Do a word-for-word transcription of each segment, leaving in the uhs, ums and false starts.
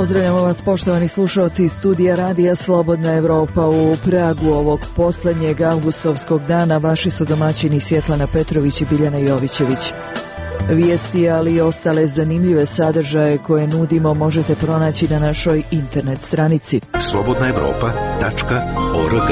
Pozdravljamo vas, poštovani slušalci iz studija Radija Slobodna Evropa u Pragu ovog posljednjeg avgustovskog dana. Vaši su domaćini Svjetlana Petrović i Biljana Jovićević. Vijesti, ali i ostale zanimljive sadržaje koje nudimo možete pronaći na našoj internet stranici slobodna evropa tačka org.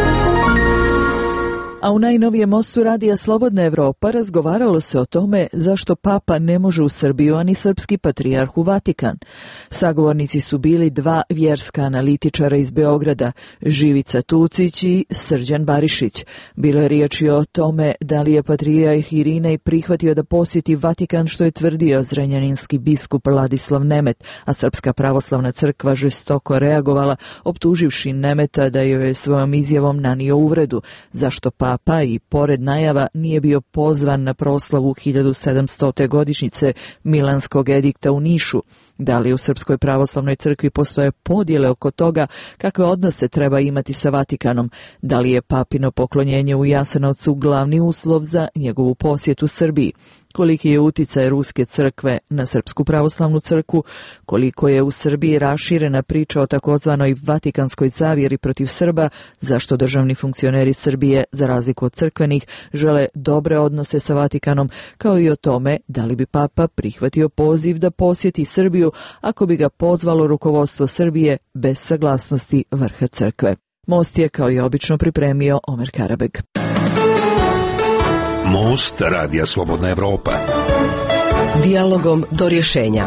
A u najnovijem mostu Radija Slobodna Evropa razgovaralo se o tome zašto Papa ne može u Srbiju, ani srpski patrijarh u Vatikan. Sagovornici su bili dva vjerska analitičara iz Beograda, Živica Tucić i Srđan Barišić. Bilo je riječi o tome da li je patrijarh Irinej prihvatio da posjeti Vatikan, što je tvrdio zrenjaninski biskup Ladislav Nemet, a Srpska pravoslavna crkva žestoko reagovala, optuživši Nemeta da joj je svojom izjavom nanio uvredu. Zašto Papa Papa i pored najava nije bio pozvan na proslavu hiljadu sedamstote godišnjice Milanskog edikta u Nišu? Da li u Srpskoj pravoslavnoj crkvi postoje podjele oko toga kakve odnose treba imati sa Vatikanom? Da li je papino poklonjenje u Jasenovcu glavni uslov za njegovu posjetu Srbiji? Koliki je uticaj Ruske crkve na Srpsku pravoslavnu crkvu? Koliko je u Srbiji raširena priča o takozvanoj Vatikanskoj zavjeri protiv Srba? Zašto državni funkcioneri Srbije, za razliku od crkvenih, žele dobre odnose sa Vatikanom? Kao i o tome da li bi Papa prihvatio poziv da posjeti Srbiju ako bi ga pozvalo rukovodstvo Srbije bez saglasnosti vrha crkve. Most je kao i obično pripremio Omer Karabeg. Most Radija Slobodna Evropa. Dijalogom do rješenja.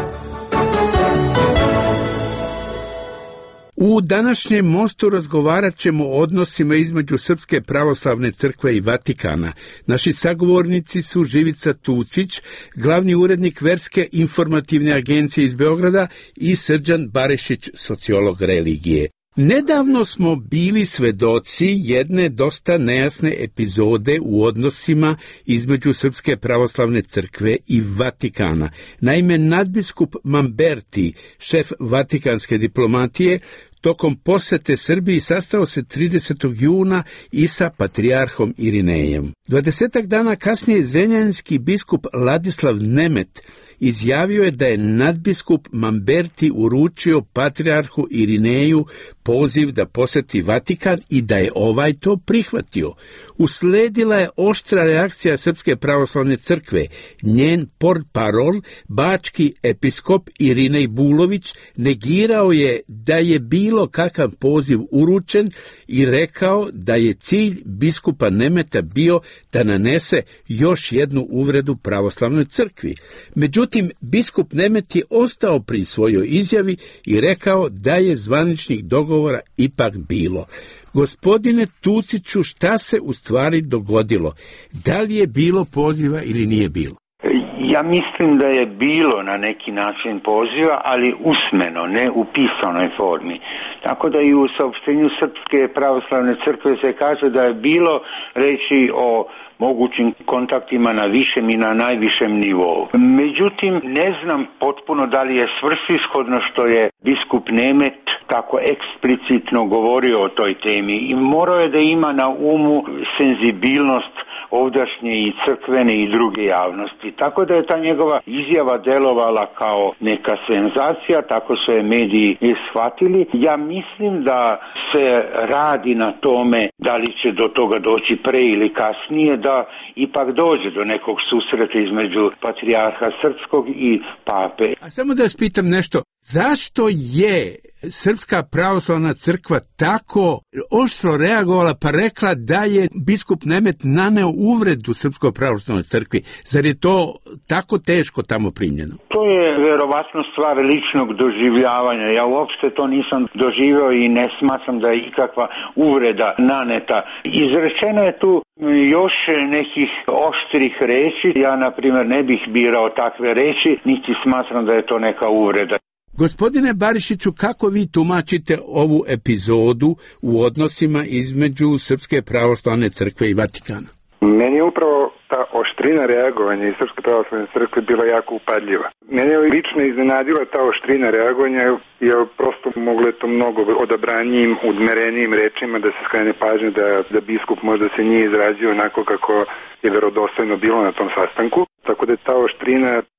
U današnjem mostu razgovarat ćemo o odnosima između Srpske pravoslavne crkve i Vatikana. Naši sagovornici su Živica Tucić, glavni urednik Verske informativne agencije iz Beograda, i Srđan Barišić, sociolog religije. Nedavno smo bili svedoci jedne dosta nejasne epizode u odnosima između Srpske pravoslavne crkve i Vatikana. Naime, nadbiskup Mamberti, šef vatikanske diplomatije, tokom posete Srbiji sastao se tridesetog juna i sa patrijarhom Irinejem. Dvadesetak dana kasnije zrenjaninski biskup Ladislav Nemet izjavio je da je nadbiskup Mamberti uručio patrijarhu Irineju poziv da posjeti Vatikan i da je ovaj to prihvatio. Usledila je oštra reakcija Srpske pravoslavne crkve. Njen portparol, bački episkop Irinej Bulović, negirao je da je bilo kakav poziv uručen i rekao da je cilj biskupa Nemeta bio da nanese još jednu uvredu pravoslavnoj crkvi. Međutim, biskup Nemet je ostao pri svojoj izjavi i rekao da je zvaničnih dogovora ipak bilo. Gospodine Tuciću, šta se u stvari dogodilo? Da li je bilo poziva ili nije bilo? Ja mislim da je bilo na neki način poziva, ali usmeno, ne u pisanoj formi. Tako da i u saopštenju Srpske pravoslavne crkve se kaže da je bilo reći o mogućim kontaktima na višem i na najvišem nivou. Međutim, ne znam potpuno da li je svrsishodno što je biskup Nemet tako eksplicitno govorio o toj temi i morao je da ima na umu senzibilnost ovdašnje i crkvene i druge javnosti. Tako da je ta njegova izjava delovala kao neka senzacija, tako su je mediji shvatili. Ja mislim da se radi na tome da li će do toga doći pre ili kasnije, da ipak dođe do nekog susreta između patrijarha srpskog i pape. A samo da vas pitam nešto, zašto je Srpska pravoslavna crkva tako oštro reagovala pa rekla da je biskup Nemet naneo uvredu Srpskoj pravoslavnoj crkvi? Zar je to tako teško tamo primljeno? To je verovatno stvar ličnog doživljavanja. Ja uopšte to nisam doživio i ne smatram da je ikakva uvreda naneta. Izrečeno je tu još nekih oštrih reči. Ja, na primjer, ne bih birao takve reči, niti smatram da je to neka uvreda. Gospodine Barišiću, kako vi tumačite ovu epizodu u odnosima između Srpske pravoslavne crkve i Vatikana? Meni je upravo ta oštrina reagovanja iz Srpske pravoslavne crkve bila jako upadljiva. Mene je lično iznenadila ta oštrina reagovanja, jer prosto moglo je to mnogo odabranijim, udmerenijim rečima da se skrene pažnje da, da biskup možda se nije izrazio onako kako je verodostojno bilo na tom sastanku. Tako da je ta oštrina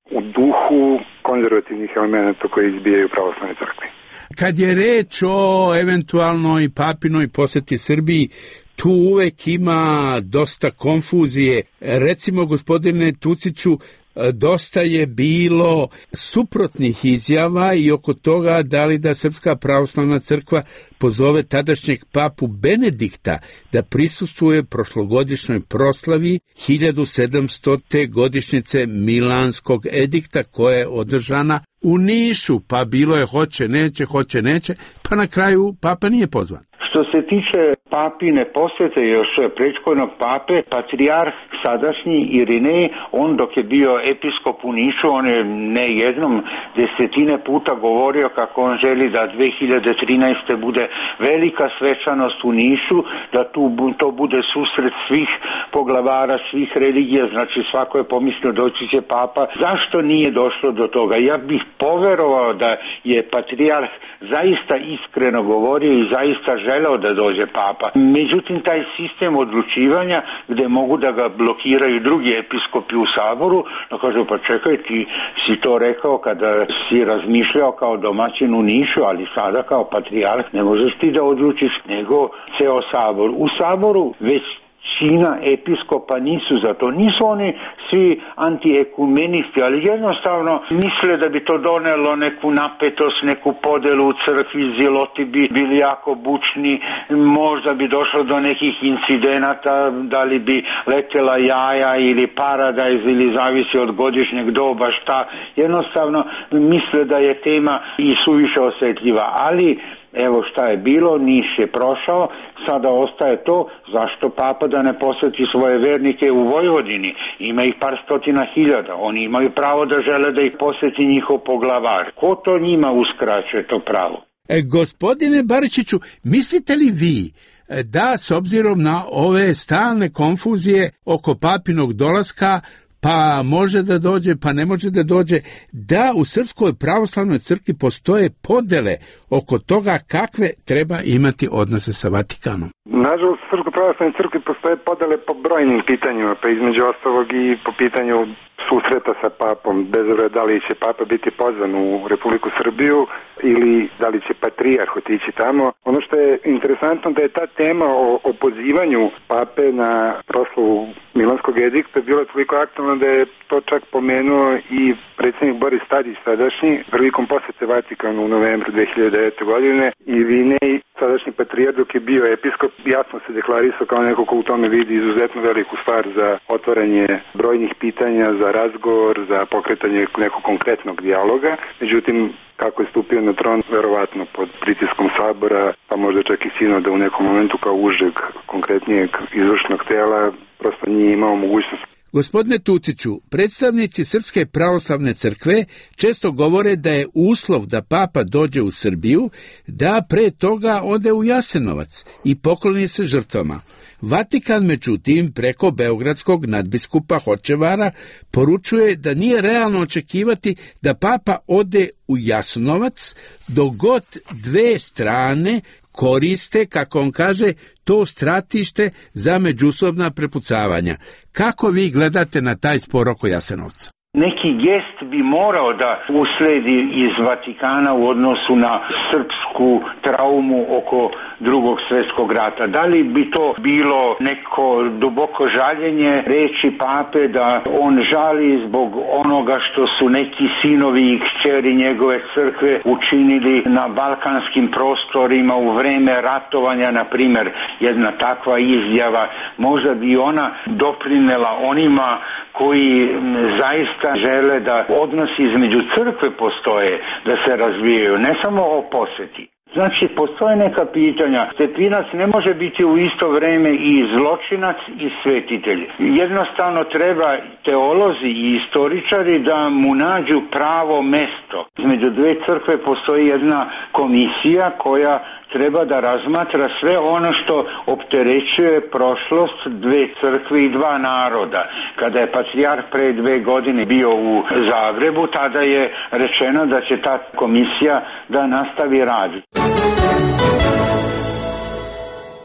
u duhu konzervativnih elemenata koji izbijaju pravoslavne crkve. Kad je reč o eventualnoj papinoj poseti Srbiji, tu uvek ima dosta konfuzije. Recimo, gospodine Tuciću, dosta je bilo suprotnih izjava i oko toga da li da Srpska pravoslavna crkva pozove tadašnjeg papu Benedikta da prisustvuje prošlogodišnjoj proslavi hiljadu sedamstote godišnjice Milanskog edikta koja je održana u Nišu, pa bilo je hoće, neće, hoće, neće, pa na kraju papa nije pozvan. Što se tiče papine posjete još prethodnog pape, patrijarh sadašnji Irinej, on dok je bio episkop u Nišu, on je ne jednom desetine puta govorio kako on želi da dve hiljade trinaeste. bude velika svečanost u Nišu, da tu to bude susret svih poglavara, svih religija, znači svako je pomislio doći će papa. Zašto nije došlo do toga? Ja bih poverovao da je patrijarh zaista iskreno govorio i zaista želeo da dođe papa. Međutim, taj sistem odlučivanja gde mogu da ga blokiraju drugi episkopi u saboru, da kažu pa čekaj, ti si to rekao kada si razmišljao kao domaćin u Nišu, ali sada kao patrijarh ne možeš ti da odlučiš, nego ceo sabor. U saboru već većina episkopa nisu za to. Nisu oni svi antiekumenisti, ali jednostavno misle da bi to donelo neku napetost, neku podelu u crkvi, ziloti bi bili jako bučni, možda bi došlo do nekih incidenata, da li bi letela jaja ili paradajz ili zavisi od godišnjeg doba šta. Jednostavno misle da je tema i suviše osjetljiva, ali evo šta je bilo, Niš je prošao, sada ostaje to zašto papa da ne posjeti svoje vernike u Vojvodini. Ima ih par stotina hiljada, oni imaju pravo da žele da ih posjeti njihov poglavar. Ko to njima uskraćuje to pravo? E, gospodine Baričiću, mislite li vi da s obzirom na ove stalne konfuzije oko papinog dolaska, pa može da dođe, pa ne može da dođe, da u Srpskoj pravoslavnoj crkvi postoje podele oko toga kakve treba imati odnose sa Vatikanom? Nažalost, u Srpskoj pravoslavnoj crkvi postoje podele po brojnim pitanjima, pa između ostalog i po pitanju susreta sa papom, bez obzira da li će papa biti pozvan u Republiku Srbiju ili da li će patrijarh otići tamo. Ono što je interesantno da je ta tema o, o pozivanju pape na proslavu Milanskog edikta bila toliko aktualna da je to čak pomenuo i predsjednik Boris Tadić sadašnji prilikom posjete Vatikanu u novembru dve hiljade devete. godine i Irinej, sadašnji patrijarh, dok je bio episkop, jasno se deklarisao kao neko ko u tome vidi izuzetno veliku stvar za otvaranje brojnih pitanja, za razgovor, za pokretanje nekog konkretnog dijaloga. Međutim, kako je stupio na tron, verovatno pod pritiskom sabora, pa možda čak i sinoda u nekom momentu kao užeg konkretnijeg izvršnog tela, prosto nije imao mogućnost. Gospodine Tuciću, predstavnici Srpske pravoslavne crkve često govore da je uslov da papa dođe u Srbiju da pre toga ode u Jasenovac i pokloni se žrtvama. Vatikan, međutim, preko beogradskog nadbiskupa Hočevara poručuje da nije realno očekivati da papa ode u Jasenovac dok god dve strane koriste, kako on kaže, to stratište za međusobna prepucavanja. Kako vi gledate na taj spor oko Jasenovca? Neki gest bi morao da usledi iz Vatikana u odnosu na srpsku traumu oko drugog svjetskog rata. Da li bi to bilo neko duboko žaljenje reči pape da on žali zbog onoga što su neki sinovi i kćeri njegove crkve učinili na balkanskim prostorima u vreme ratovanja, na primjer, jedna takva izjava, možda bi ona doprinela onima koji zaista žele da odnosi između crkve postoje, da se razvijaju, ne samo o posjeti. Znači, postoje neka pitanja. Stepinac ne može biti u isto vrijeme i zločinac i svetitelj. Jednostavno treba teolozi i istoričari da mu nađu pravo mesto. Između dve crkve postoji jedna komisija koja treba da razmatra sve ono što opterećuje prošlost dve crkve i dva naroda. Kada je patrijarh pre dve godine bio u Zagrebu, tada je rečeno da će ta komisija da nastavi raditi.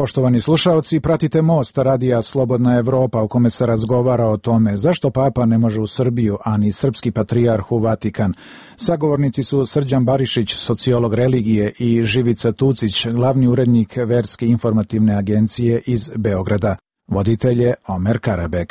Poštovani slušaoci, pratite Most radija Slobodna Evropa u kome se razgovara o tome zašto Papa ne može u Srbiju, a ni srpski patrijarh u Vatikan. Sagovornici su Srđan Barišić, sociolog religije, i Živica Tucić, glavni urednik Verske informativne agencije iz Beograda. Voditelj je Omer Karabek.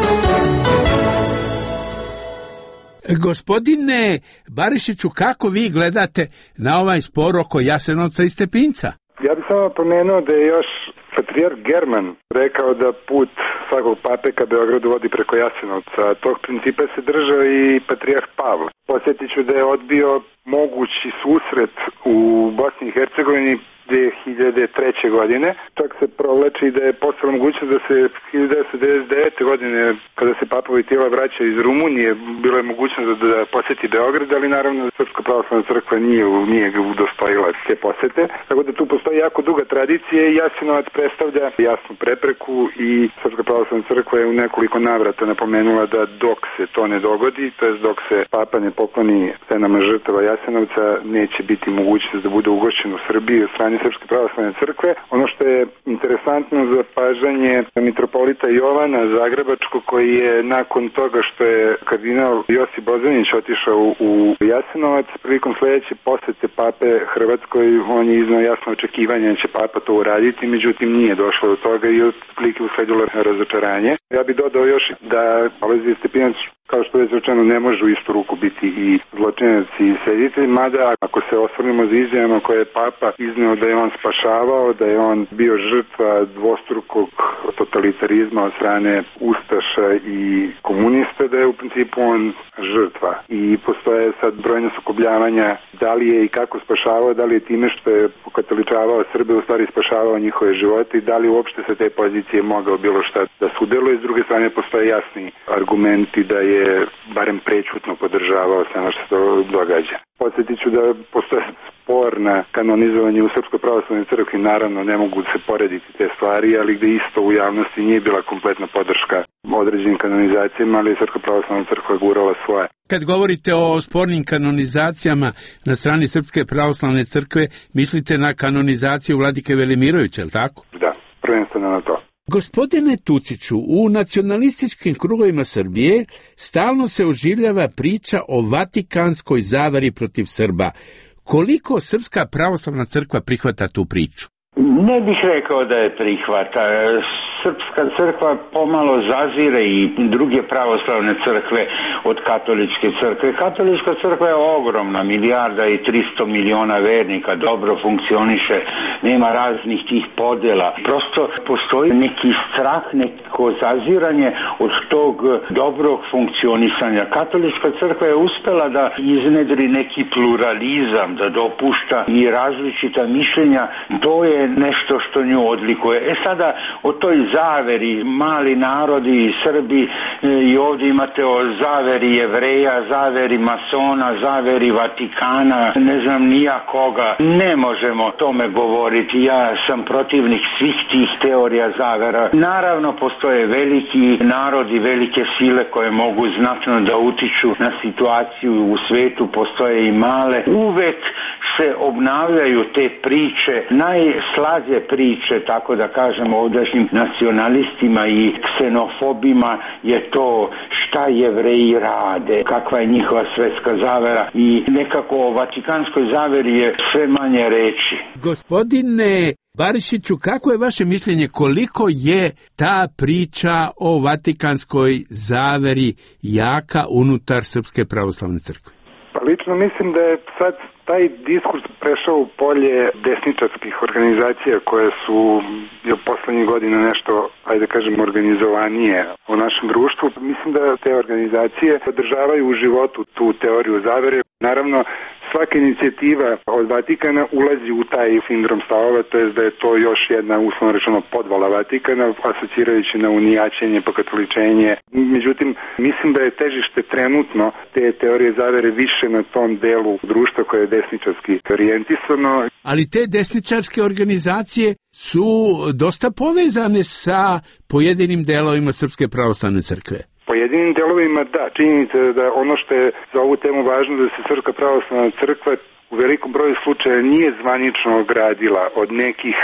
Gospodine Barišiću, kako vi gledate na ovaj spor oko Jasenovca i Stepinca? Ja bih samo pomenuo da je još patrijarh German rekao da put svakog pape ka Beogradu vodi preko Jasenovca. Tog principa se držao i patrijarh Pavle. Podsjetit ću da je odbio mogući susret u Bosni i Hercegovini dve hiljade treće. godine. Čak se provlači da je postala mogućnost da se hiljadu devetsto devedeset devete. godine, kada se Papa Vojtila vraća iz Rumunije, bilo je mogućnost da, da poseti Beograd, ali naravno Srpska pravoslavna crkva nije, nije udostojila te posete. Tako da tu postoji jako duga tradicija i Jasenovac predstavlja jasnu prepreku i Srpska pravoslavna crkva je u nekoliko navrata napomenula da dok se to ne dogodi, to jest dok se Papa ne pokloni scenama žrtava Jasenovca, neće biti mogućnost da bude ugošćen u Srbiji od strane Srpske pravoslavne crkve. Ono što je interesantno za pažanje mitropolita Jovana Zagrebačkog, koji je nakon toga što je kardinal Josip Bozanić otišao u Jasenovac, prilikom sledeće posete pape Hrvatskoj, on je iznao jasno očekivanje da će papa to uraditi, međutim nije došlo do toga i otprilike usledilo razočaranje. Ja bih dodao još da Alojzije Stepinac, kao što je rečeno, ne može u istu ruku biti i zločinac i sveditelj, mada ako se osvrnemo za izjavama koje je Papa izneo da je on spašavao, da je on bio žrtva dvostrukog totalitarizma od strane ustaša i komunista, da je u principu on žrtva. I postoje sad brojne sukobljavanja da li je i kako spašavao, da li je time što je pokatoličavao Srbe u stvari spašavao njihove živote i da li uopšte sa te pozicije mogao bilo šta da sudeluje. S druge strane postoje jasni argumenti da je je barem prećutno podržavao sve ono što se događa. Podsjetit ću da postoje spor na kanonizovanje u Srpskoj pravoslavnoj crkvi, naravno ne mogu se porediti te stvari, ali gde isto u javnosti nije bila kompletna podrška određenim kanonizacijama, ali je Srpska pravoslavna crkva gurala svoje. Kad govorite o spornim kanonizacijama na strani Srpske pravoslavne crkve, mislite na kanonizaciju vladike Velimirovića, je li tako? Da, prvenstveno na to. Gospodine Tuciću, u nacionalističkim krugovima Srbije stalno se oživljava priča o vatikanskoj zavari protiv Srba. Koliko Srpska pravoslavna crkva prihvata tu priču? Ne bih rekao da je prihvata. Srpska crkva pomalo zazire i druge pravoslavne crkve od katoličke crkve. Katolička crkva je ogromna, milijarda i tristo miliona vernika, dobro funkcioniše, nema raznih tih podela. Prosto postoji neki strah, neko zaziranje od tog dobrog funkcionisanja. Katolička crkva je uspela da iznedri neki pluralizam, da dopušta i različita mišljenja. To je nešto što nju odlikuje. E sada o toj zaveri, mali narodi, Srbi, i ovdje imate o zaveri Jevreja, zaveri masona, zaveri Vatikana, ne znam nija koga. Ne možemo o tome govoriti. Ja sam protivnik svih tih teorija zavera. Naravno postoje veliki narodi, velike sile koje mogu znatno da utiču na situaciju u svetu, postoje i male. Uvek se obnavljaju te priče, najslađe priče, tako da kažem, ovdašnjim nacionalistima i ksenofobima je to šta Jevreji rade, kakva je njihova svetska zavera, i nekako o vatikanskoj zaveri je sve manje reči. Gospodine Barišiću, kako je vaše mišljenje, koliko je ta priča o vatikanskoj zaveri jaka unutar Srpske pravoslavne crkve? Pa lično mislim da je sad taj diskurs prešao u polje desničarskih organizacija koje su u poslednjih godina nešto, ajde kažem, organizovanije u našem društvu. Mislim da te organizacije podržavaju u životu tu teoriju zavere. Naravno, svaka inicijativa od Vatikana ulazi u taj sindrom stavova, to je da je to još jedna, uslovno rečeno, podvala Vatikana, asocirajući na unijaćenje, pokatoličenje. Međutim, mislim da je težište trenutno te teorije zavere više na tom delu društva koje je desničarski orijentisano. Ali te desničarske organizacije su dosta povezane sa pojedinim delovima Srpske pravoslavne crkve. Pojedinim delovima da, činjenica je da ono što je za ovu temu važno da se Srpska pravoslavna crkva u velikom broju slučaja nije zvanično ogradila od nekih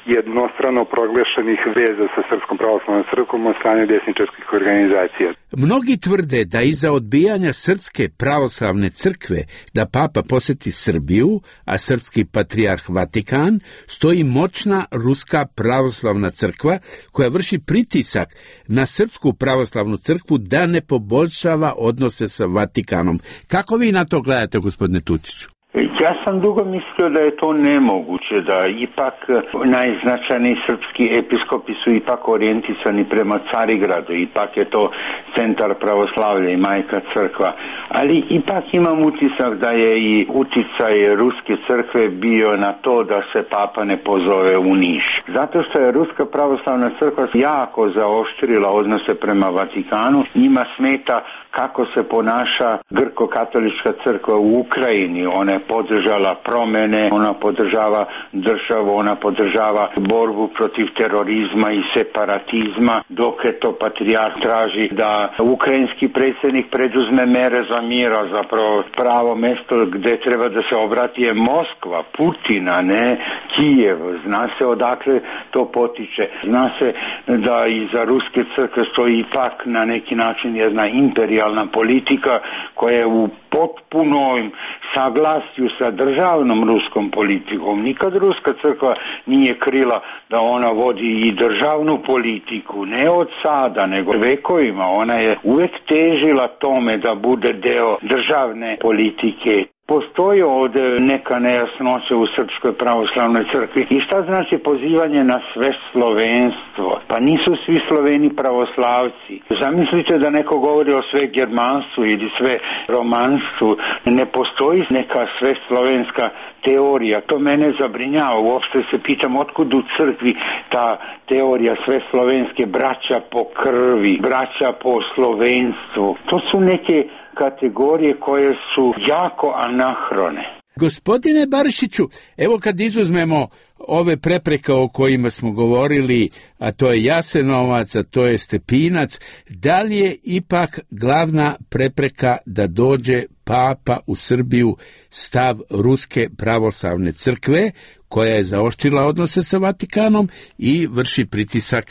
jednostrano proglašenih veza sa Srpskom pravoslavnom crkvom od strane desničarskih organizacija. Mnogi tvrde da iza odbijanja Srpske pravoslavne crkve da papa poseti Srbiju, a srpski patrijarh Vatikan, stoji moćna Ruska pravoslavna crkva koja vrši pritisak na Srpsku pravoslavnu crkvu da ne poboljšava odnose sa Vatikanom. Kako vi na to gledate, gospodine Tuciću? Ja sam dugo mislio da je to nemoguće, da ipak najznačajniji srpski episkopi su ipak orijentisani prema Carigradu, ipak je to centar pravoslavlja i majka crkva, ali ipak imam utisak da je i uticaj Ruske crkve bio na to da se papa ne pozove u Niš. Zato što je Ruska pravoslavna crkva jako zaoštrila odnose prema Vatikanu, njima smeta kako se ponaša grko-katolička crkva u Ukrajini. Ona je podržala promene, ona podržava državu, ona podržava borbu protiv terorizma i separatizma, dok je to patrijarh traži da ukrajinski predsjednik preduzme mere za mir, a zapravo pravo mesto gdje treba da se obrati je Moskva, Putina, ne Kijev. Zna se odakle to potiče. Zna se da iza Ruske crkve stoji ipak na neki način jedna imperijalna politika koja je u potpunom saglasju sa državnom ruskom politikom. Nikad Ruska crkva nije krila da ona vodi i državnu politiku, ne od sada, nego vekovima. Ona je uvek težila tome da bude deo državne politike. Postoji ovdje neka nejasnoća u Srpskoj pravoslavnoj crkvi. I šta znači pozivanje na sve slovenstvo? Pa nisu svi Sloveni pravoslavci. Zamislite da neko govori o sve germanstvu ili sve romanstvu. Ne postoji neka sve slovenska teorija. To mene zabrinjava. Uopšte se pitam otkud u crkvi ta teorija sve slovenske, braća po krvi, braća po slovenstvu. To su neke kategorije koje su jako anahrone. Gospodine Barišiću, evo kad izuzmemo ove prepreke o kojima smo govorili, a to je Jasenovac, a to je Stepinac, da li je ipak glavna prepreka da dođe papa u Srbiju stav Ruske pravoslavne crkve, koja je zaoštrila odnose sa Vatikanom i vrši pritisak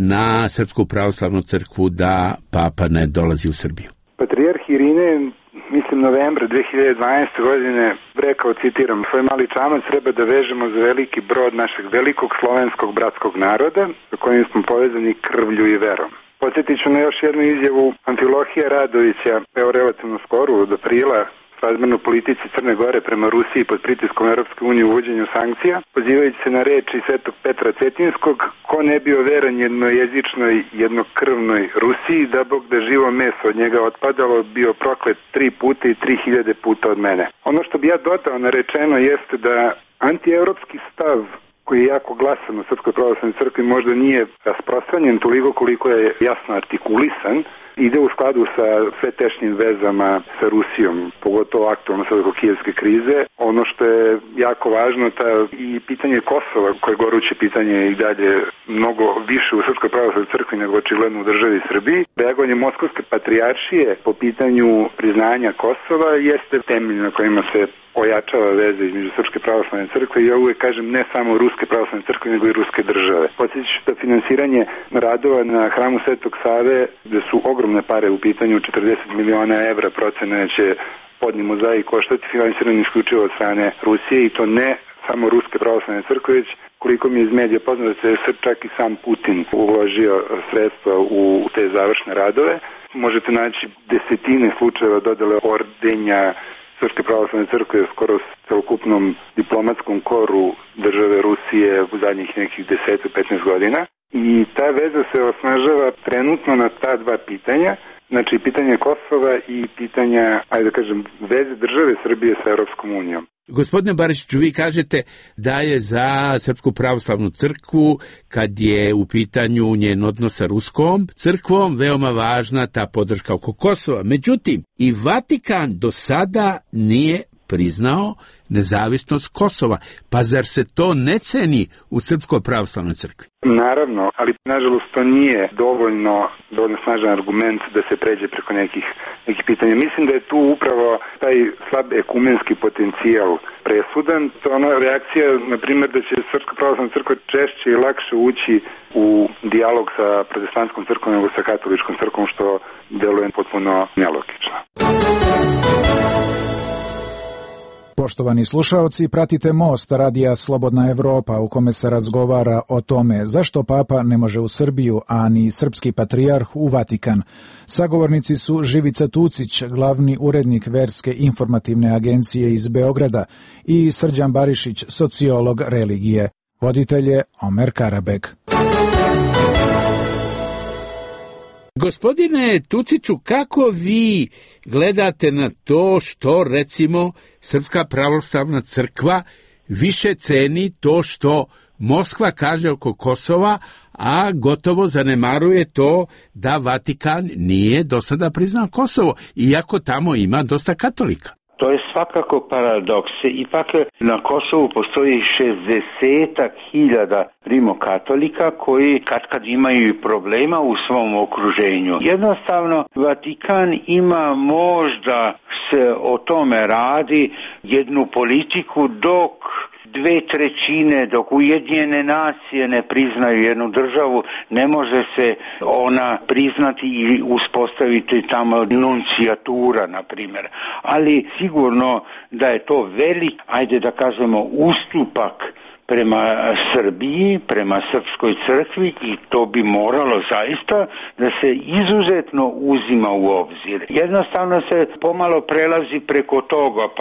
na Srpsku pravoslavnu crkvu da papa ne dolazi u Srbiju? Patrijarh Irine, mislim novembra dve hiljade dvanaeste. godine, rekao, citiram, svoj mali čamac treba da vežemo za veliki brod našeg velikog slovenskog bratskog naroda, sa kojim smo povezani krvlju i verom. Podsjetit ću na još jednu izjavu Amfilohija Radovića, evo relativno skoro, od aprila, razmerno politici Crne Gore prema Rusiji pod pritiskom Europske unije u uvođenju sankcija, pozivajući se na reči svetog Petra Cetinskog, ko ne bio veran jednojezičnoj, jednokrvnoj Rusiji, da Bog da živo meso od njega otpadalo, bio proklet tri puta i tri hiljade puta od mene. Ono što bi ja dodao narečeno jeste da antievropski stav koji je jako glasan u Srpskoj pravoslavnoj crkvi možda nije rasprostranjen toliko koliko je jasno artikulisan, ide u skladu sa sve tešnjim vezama sa Rusijom, pogotovo aktualno sad oko kijevske krize. Ono što je jako važno, ta i pitanje Kosova, koje je goruće pitanje i dalje mnogo više u Srpskoj pravoslavnoj crkvi nego očigledno u državi Srbiji. Reagovanje Moskovske patrijaršije po pitanju priznanja Kosova jeste temelj na kojima se ojačava veze između Srpske pravoslavne crkve i ja uvijek kažem ne samo Ruske pravoslavne crkve nego i Ruske države. Podsjetit ću da finansiranje radova na hramu Svetog Save, gde su ogromne pare u pitanju, četrdeset miliona evra procena će podni mozaik koštati, finansiranje isključivo od strane Rusije i to ne samo Ruske pravoslavne crkve, već koliko mi je iz medija poznato da se čak i sam Putin uložio sredstva u te završne radove. Možete naći desetine slučajeva dodele ordenja Srpske pravoslavne crkve skoro s celokupnom diplomatskom koru države Rusije u zadnjih nekih deset do petnaest godina. I ta veza se osnažava trenutno na ta dva pitanja, znači pitanje Kosova i pitanja, ajde da kažem, veze države Srbije sa Europskom unijom. Gospodine Barišiću, vi kažete da je za Srpsku pravoslavnu crkvu, kad je u pitanju njen odnos sa Ruskom crkvom, veoma važna ta podrška oko Kosova. Međutim, i Vatikan do sada nije priznao nezavisnost Kosova. Pa zar se to ne ceni u Srpskoj pravoslavnoj crkvi? Naravno, ali nažalost to nije dovoljno, dovoljno snažan argument da se pređe preko nekih, nekih pitanja. Mislim da je tu upravo taj slab ekumenski potencijal presudan. To je ona reakcija, na primjer, da će Srpska pravoslavna crkva češće i lakše ući u dijalog sa protestantskom crkvom nego sa katoličkom crkvom, što deluje potpuno nelogično. Poštovani slušaoci, pratite Most radija Slobodna Evropa u kome se razgovara o tome zašto Papa ne može u Srbiju, a ni srpski patrijarh u Vatikan. Sagovornici su Živica Tucić, glavni urednik Verske informativne agencije iz Beograda, i Srđan Barišić, sociolog religije. Voditelj je Omer Karabeg. Gospodine Tuciću, kako vi gledate na to što, recimo, Srpska pravoslavna crkva više ceni to što Moskva kaže oko Kosova, a gotovo zanemaruje to da Vatikan nije do sada priznao Kosovo, iako tamo ima dosta katolika? To je svakako paradoks. Ipak na Kosovu postoji šezdeset hiljada rimokatolika koji katkad imaju problema u svom okruženju. Jednostavno, Vatikan ima, možda se o tome radi, jednu politiku dok dve trećine, dok Ujedinjene nacije ne priznaju jednu državu, ne može se ona priznati i uspostaviti tamo nuncijatura, na primjer. Ali sigurno da je to velik, ajde da kažemo, ustupak prema Srbiji, prema Srpskoj crkvi, i to bi moralo zaista da se izuzetno uzima u obzir. Jednostavno se pomalo prelazi preko toga, pa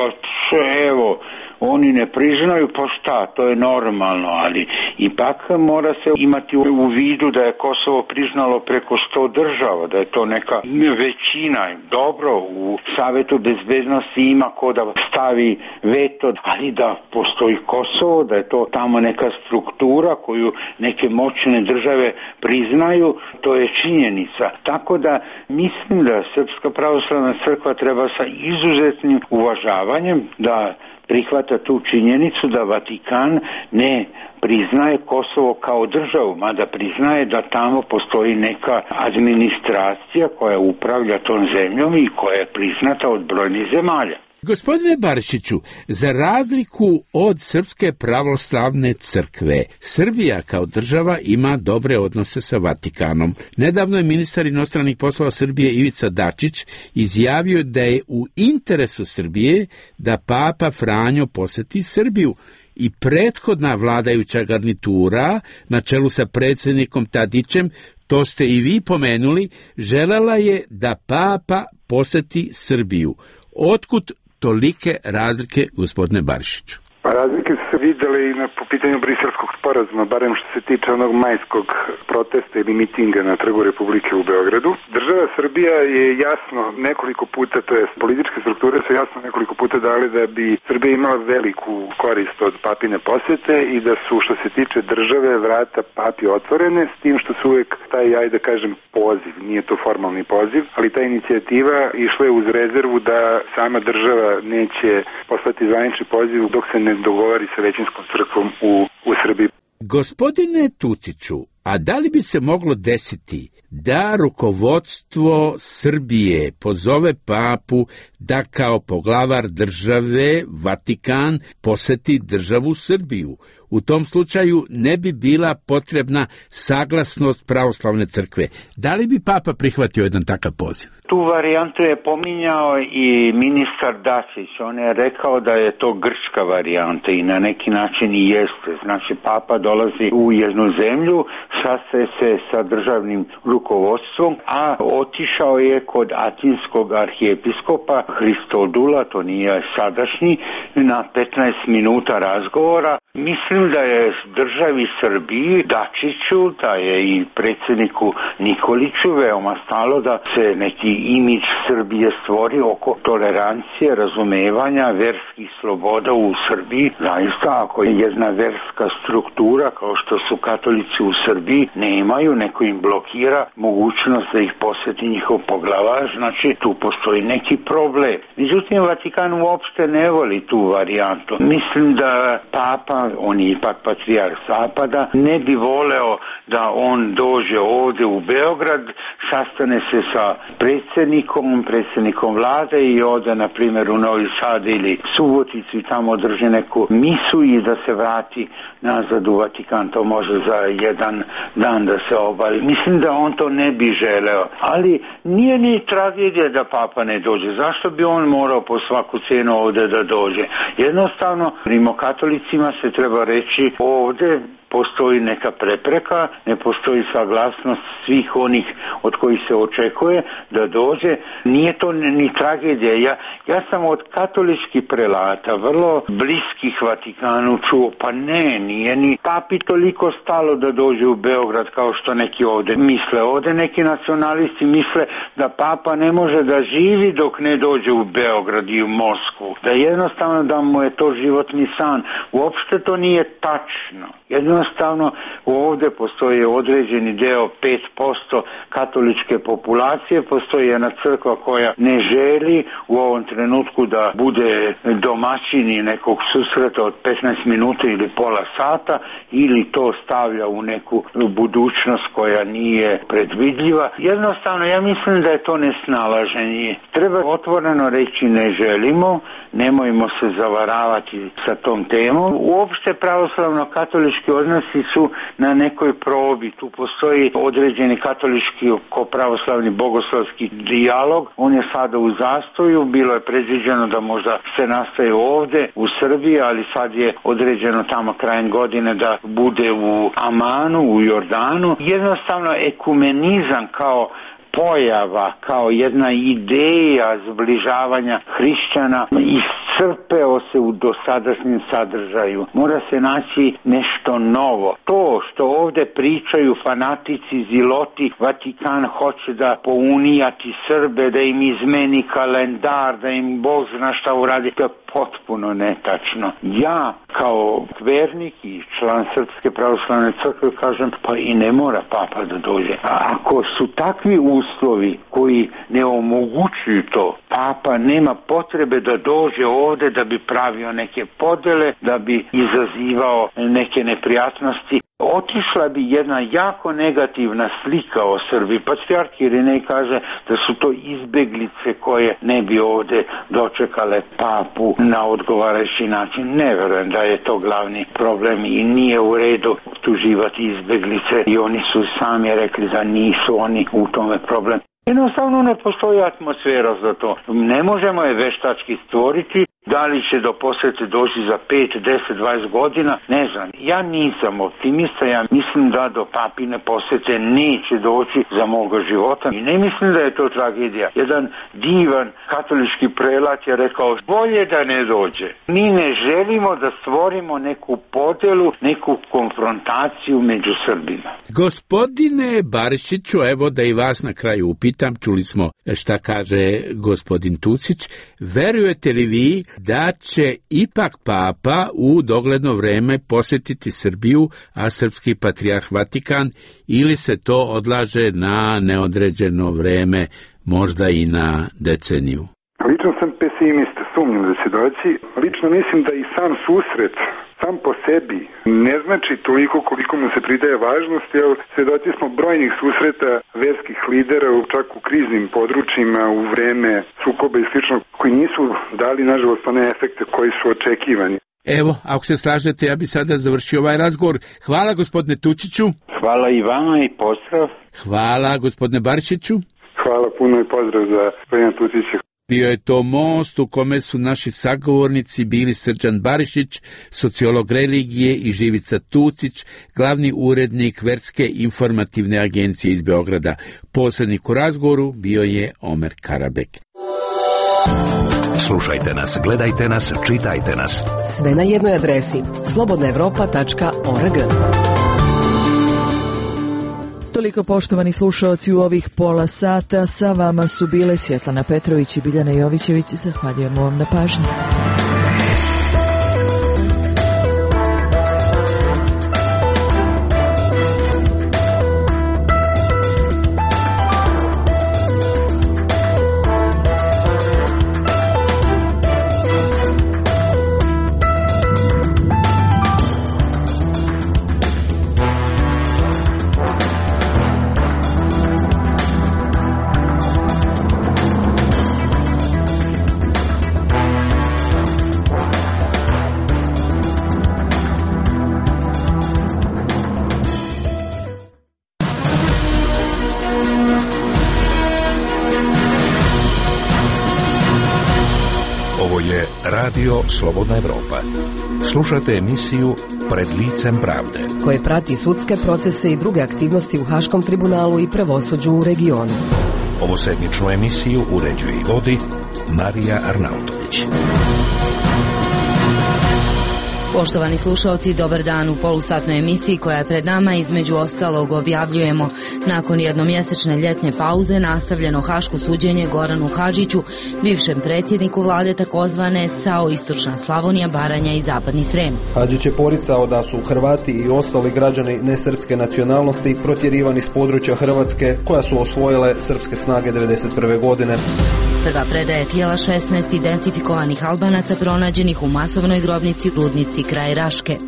evo, oni ne priznaju, pa šta, to je normalno, ali ipak mora se imati u vidu da je Kosovo priznalo preko sto država, da je to neka većina. Dobro, u Savetu bezbednosti ima ko da stavi veto, ali da postoji Kosovo, da je to tamo neka struktura koju neke moćne države priznaju, to je činjenica. Tako da mislim da Srpska pravoslavna crkva treba sa izuzetnim uvažavanjem da prihvata tu činjenicu da Vatikan ne priznaje Kosovo kao državu, mada priznaje da tamo postoji neka administracija koja upravlja tom zemljom i koja je priznata od brojnih zemalja. Gospodine Barišiću, za razliku od Srpske pravoslavne crkve, Srbija kao država ima dobre odnose sa Vatikanom. Nedavno je ministar inostranih poslova Srbije Ivica Dačić izjavio da je u interesu Srbije da Papa Franjo poseti Srbiju. I prethodna vladajuća garnitura, na čelu sa predsjednikom Tadićem, to ste i vi pomenuli, željela je da Papa poseti Srbiju. Otkud tolike razlike, gospodine Barišiću? Pa razlike su se vidjeli i na, po pitanju Briselskog sporazuma, barem što se tiče onog majskog protesta ili mitinga na Trgu Republike u Beogradu. Država Srbija je jasno nekoliko puta, to jest političke strukture su jasno nekoliko puta dali da bi Srbija imala veliku korist od papine posete i da su, što se tiče države, vrata papi otvorene, s tim što su uvijek taj, ajde da kažem, poziv, nije to formalni poziv, ali ta inicijativa išla je uz rezervu da sama država neće poslati zvanični poziv dok se ne dogovori sa većinskom crkvom u, u Srbiji. Gospodine Tuciću, a da li bi se moglo desiti da rukovodstvo Srbije pozove papu da kao poglavar države Vatikan poseti državu Srbiju? U tom slučaju ne bi bila potrebna saglasnost pravoslavne crkve. Da li bi papa prihvatio jedan takav poziv? Tu varijantu je pominjao i ministar Dačić. On je rekao da je to grčka varijanta i na neki način i jeste. Znači, papa dolazi u jednu zemlju, sastaje se sa državnim rukovodstvom, a otišao je kod atinskog arhijepiskopa Hristodula, to nije sadašnji, na petnaest minuta razgovora. Mislim da je državi Srbiji, Dačiću, da je i predsjedniku Nikoliću veoma stalo da se neki imidž Srbije stvori oko tolerancije, razumevanja, verskih sloboda u Srbiji. Zaista, ako je jedna verska struktura, kao što su katolici u Srbiji, nemaju, neko im blokira mogućnost da ih posjeti njihov poglavar, znači tu postoji neki problem. Međutim, Vatikan uopšte ne voli tu varijantu. Mislim da Papa, on je ipak patrijarh Zapada, ne bi voleo da on dođe ovdje u Beograd, sastane se sa predsjednikom, predsjednikom vlade i ode, na primjer, u Novi Sad ili Suboticu i tamo održi neku misu i da se vrati nazad u Vatikan. To može za jedan dan da se obavi. Mislim da on to ne bi želeo. Ali nije ni tragedija da Papa ne dođe. Zašto bi on morao po svaku cijenu ovdje da dođe? Jednostavno, rimokatolicima se treba reći ovdje postoji neka prepreka, ne postoji saglasnost svih onih od kojih se očekuje da dođe. Nije to ni tragedija. Ja, ja sam od katoličkih prelata, vrlo bliskih Vatikanu, čuo, pa ne, nije ni Papi toliko stalo da dođe u Beograd kao što neki ovdje misle. Ovdje neki nacionalisti misle da Papa ne može da živi dok ne dođe u Beograd i u Moskvu. Da jednostavno da mu je to životni san. Uopšte to nije tačno. Jednostavno ovdje postoji određeni deo pet posto katoličke populacije, postoji jedna crkva koja ne želi u ovom trenutku da bude domaćini nekog susreta od petnaest minuta ili pola sata ili to stavlja u neku budućnost koja nije predvidljiva. Jednostavno ja mislim da je to nesnalaženje. Treba otvoreno reći ne želimo, nemojmo se zavaravati sa tom temom. Uopšte pravoslavno-katolički odnosi su na nekoj probi. Tu postoji određeni katolički ko pravoslavni bogoslavski dijalog. On je sada u zastoju. Bilo je predviđeno da možda se nastaje ovdje u Srbiji, ali sad je određeno tamo krajem godine da bude u Amanu, u Jordanu. Jednostavno ekumenizam kao pojava, kao jedna ideja zbližavanja hrišćana iscrpeo se u dosadašnjem sadržaju. Mora se naći nešto novo. To što ovdje pričaju fanatici, ziloti, Vatikan hoće da pounijati Srbe, da im izmeni kalendar, da im Bog zna šta uradi, to je potpuno netačno. Ja kao vernik i član Srpske pravoslavne crkve kažem, pa i ne mora Papa da dođe. A ako su takvi uslovi koji ne omogućuju to, Papa nema potrebe da dođe ovdje da bi pravio neke podele, da bi izazivao neke neprijatnosti. Otišla bi jedna jako negativna slika o Srbiji. Patrijarh Irinej kaže da su to izbeglice koje ne bi ovdje dočekale Papu na odgovarajući način. Ne verujem da je to glavni problem i nije u redu optuživati izbeglice i oni su sami rekli da nisu oni u tome problem. Jednostavno ne postoji atmosfera za to. Ne možemo je veštački stvoriti. Da li će do posjete doći za pet, deset, dvadeset godina, ne znam. Ja nisam optimista, ja mislim da do Papine posjete neće doći za moga života i ne mislim da je to tragedija. Jedan divan katolički prelat je rekao, bolje da ne dođe. Mi ne želimo da stvorimo neku podelu, neku konfrontaciju među Srbima. Gospodine Barišiću, evo da i vas na kraju upitam, čuli smo šta kaže gospodin Tucić, verujete li vi da će ipak Papa u dogledno vreme posjetiti Srbiju, a srpski patrijarh Vatikan, ili se to odlaže na neodređeno vreme, možda i na deceniju? Lično sam pesimista, sumnjam da će doći. Lično mislim da i sam susret sam po sebi ne znači toliko koliko mu se pridaje važnost, jer svedoci smo brojnih susreta verskih lidera, čak u kriznim područjima, u vreme sukoba i slično, koji nisu dali, nažalost, one efekte koji su očekivani. Evo, ako se slažete, ja bi sada završio ovaj razgovor. Hvala gospodine Tučiću. Hvala i vama i pozdrav. Hvala gospodine Barišiću. Hvala puno i pozdrav za gospodina Tučića. Bio je to most u kome su naši sagovornici bili Srđan Barišić, sociolog religije, i Živica Tucić, glavni urednik Verske informativne agencije iz Beograda. Posrednik u razgovoru bio je Omer Karabek. Slušajte nas, gledajte nas, čitajte nas. Sve na jednoj adresi slobodna evropa tačka org. Toliko, poštovani slušaoci, u ovih pola sata. Sa vama su bile Svjetlana Petrović i Biljana Jovićević. Zahvaljujemo vam na pažnji. Radio Slobodna Evropa. Slušate emisiju Pred licem pravde, koje prati sudske procese i druge aktivnosti u Haškom tribunalu i pravosuđu u regionu. Ovu sedmičnu emisiju uređuje i vodi Marija Arnautović. Poštovani slušalci, dobar dan. U polusatnoj emisiji koja je pred nama između ostalog objavljujemo: nakon jednomjesečne ljetnje pauze nastavljeno haško suđenje Goranu Hadžiću, bivšem predsjedniku vlade takozvane S A O Istočna Slavonija, Baranja i Zapadni Srem. Hadžić je poricao da su Hrvati i ostali građani nesrpske nacionalnosti protjerivani s područja Hrvatske koja su osvojile srpske snage devedeset prve godine. Prva predaje tijela šesnaest identifikovanih Albanaca pronađenih u masovnoj grobnici u Rudnici kraj Raške.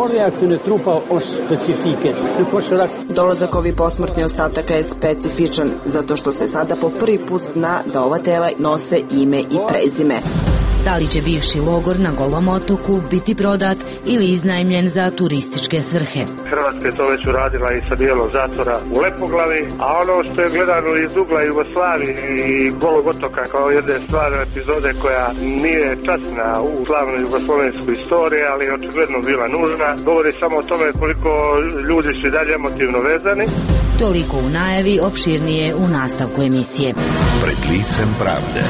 Dolazak ovih posmrtnih ostataka je specifičan zato što se sada po prvi put zna da ova tela nose ime i prezime. Da li će bivši logor na Golom otoku biti prodat ili iznajmljen za turističke svrhe? Hrvatska je to već uradila i sa dijelom zatvora u Lepoglavi, a ono što je gledano iz ugla Jugoslavije i Golog otoka kao jedne stvarne epizode koja nije časna u slavnoj jugoslovenskoj istoriji, ali je očigledno bila nužna, govori samo o tome koliko ljudi su i dalje emotivno vezani. Toliko u najavi, opširnije u nastavku emisije. Pred licem pravde.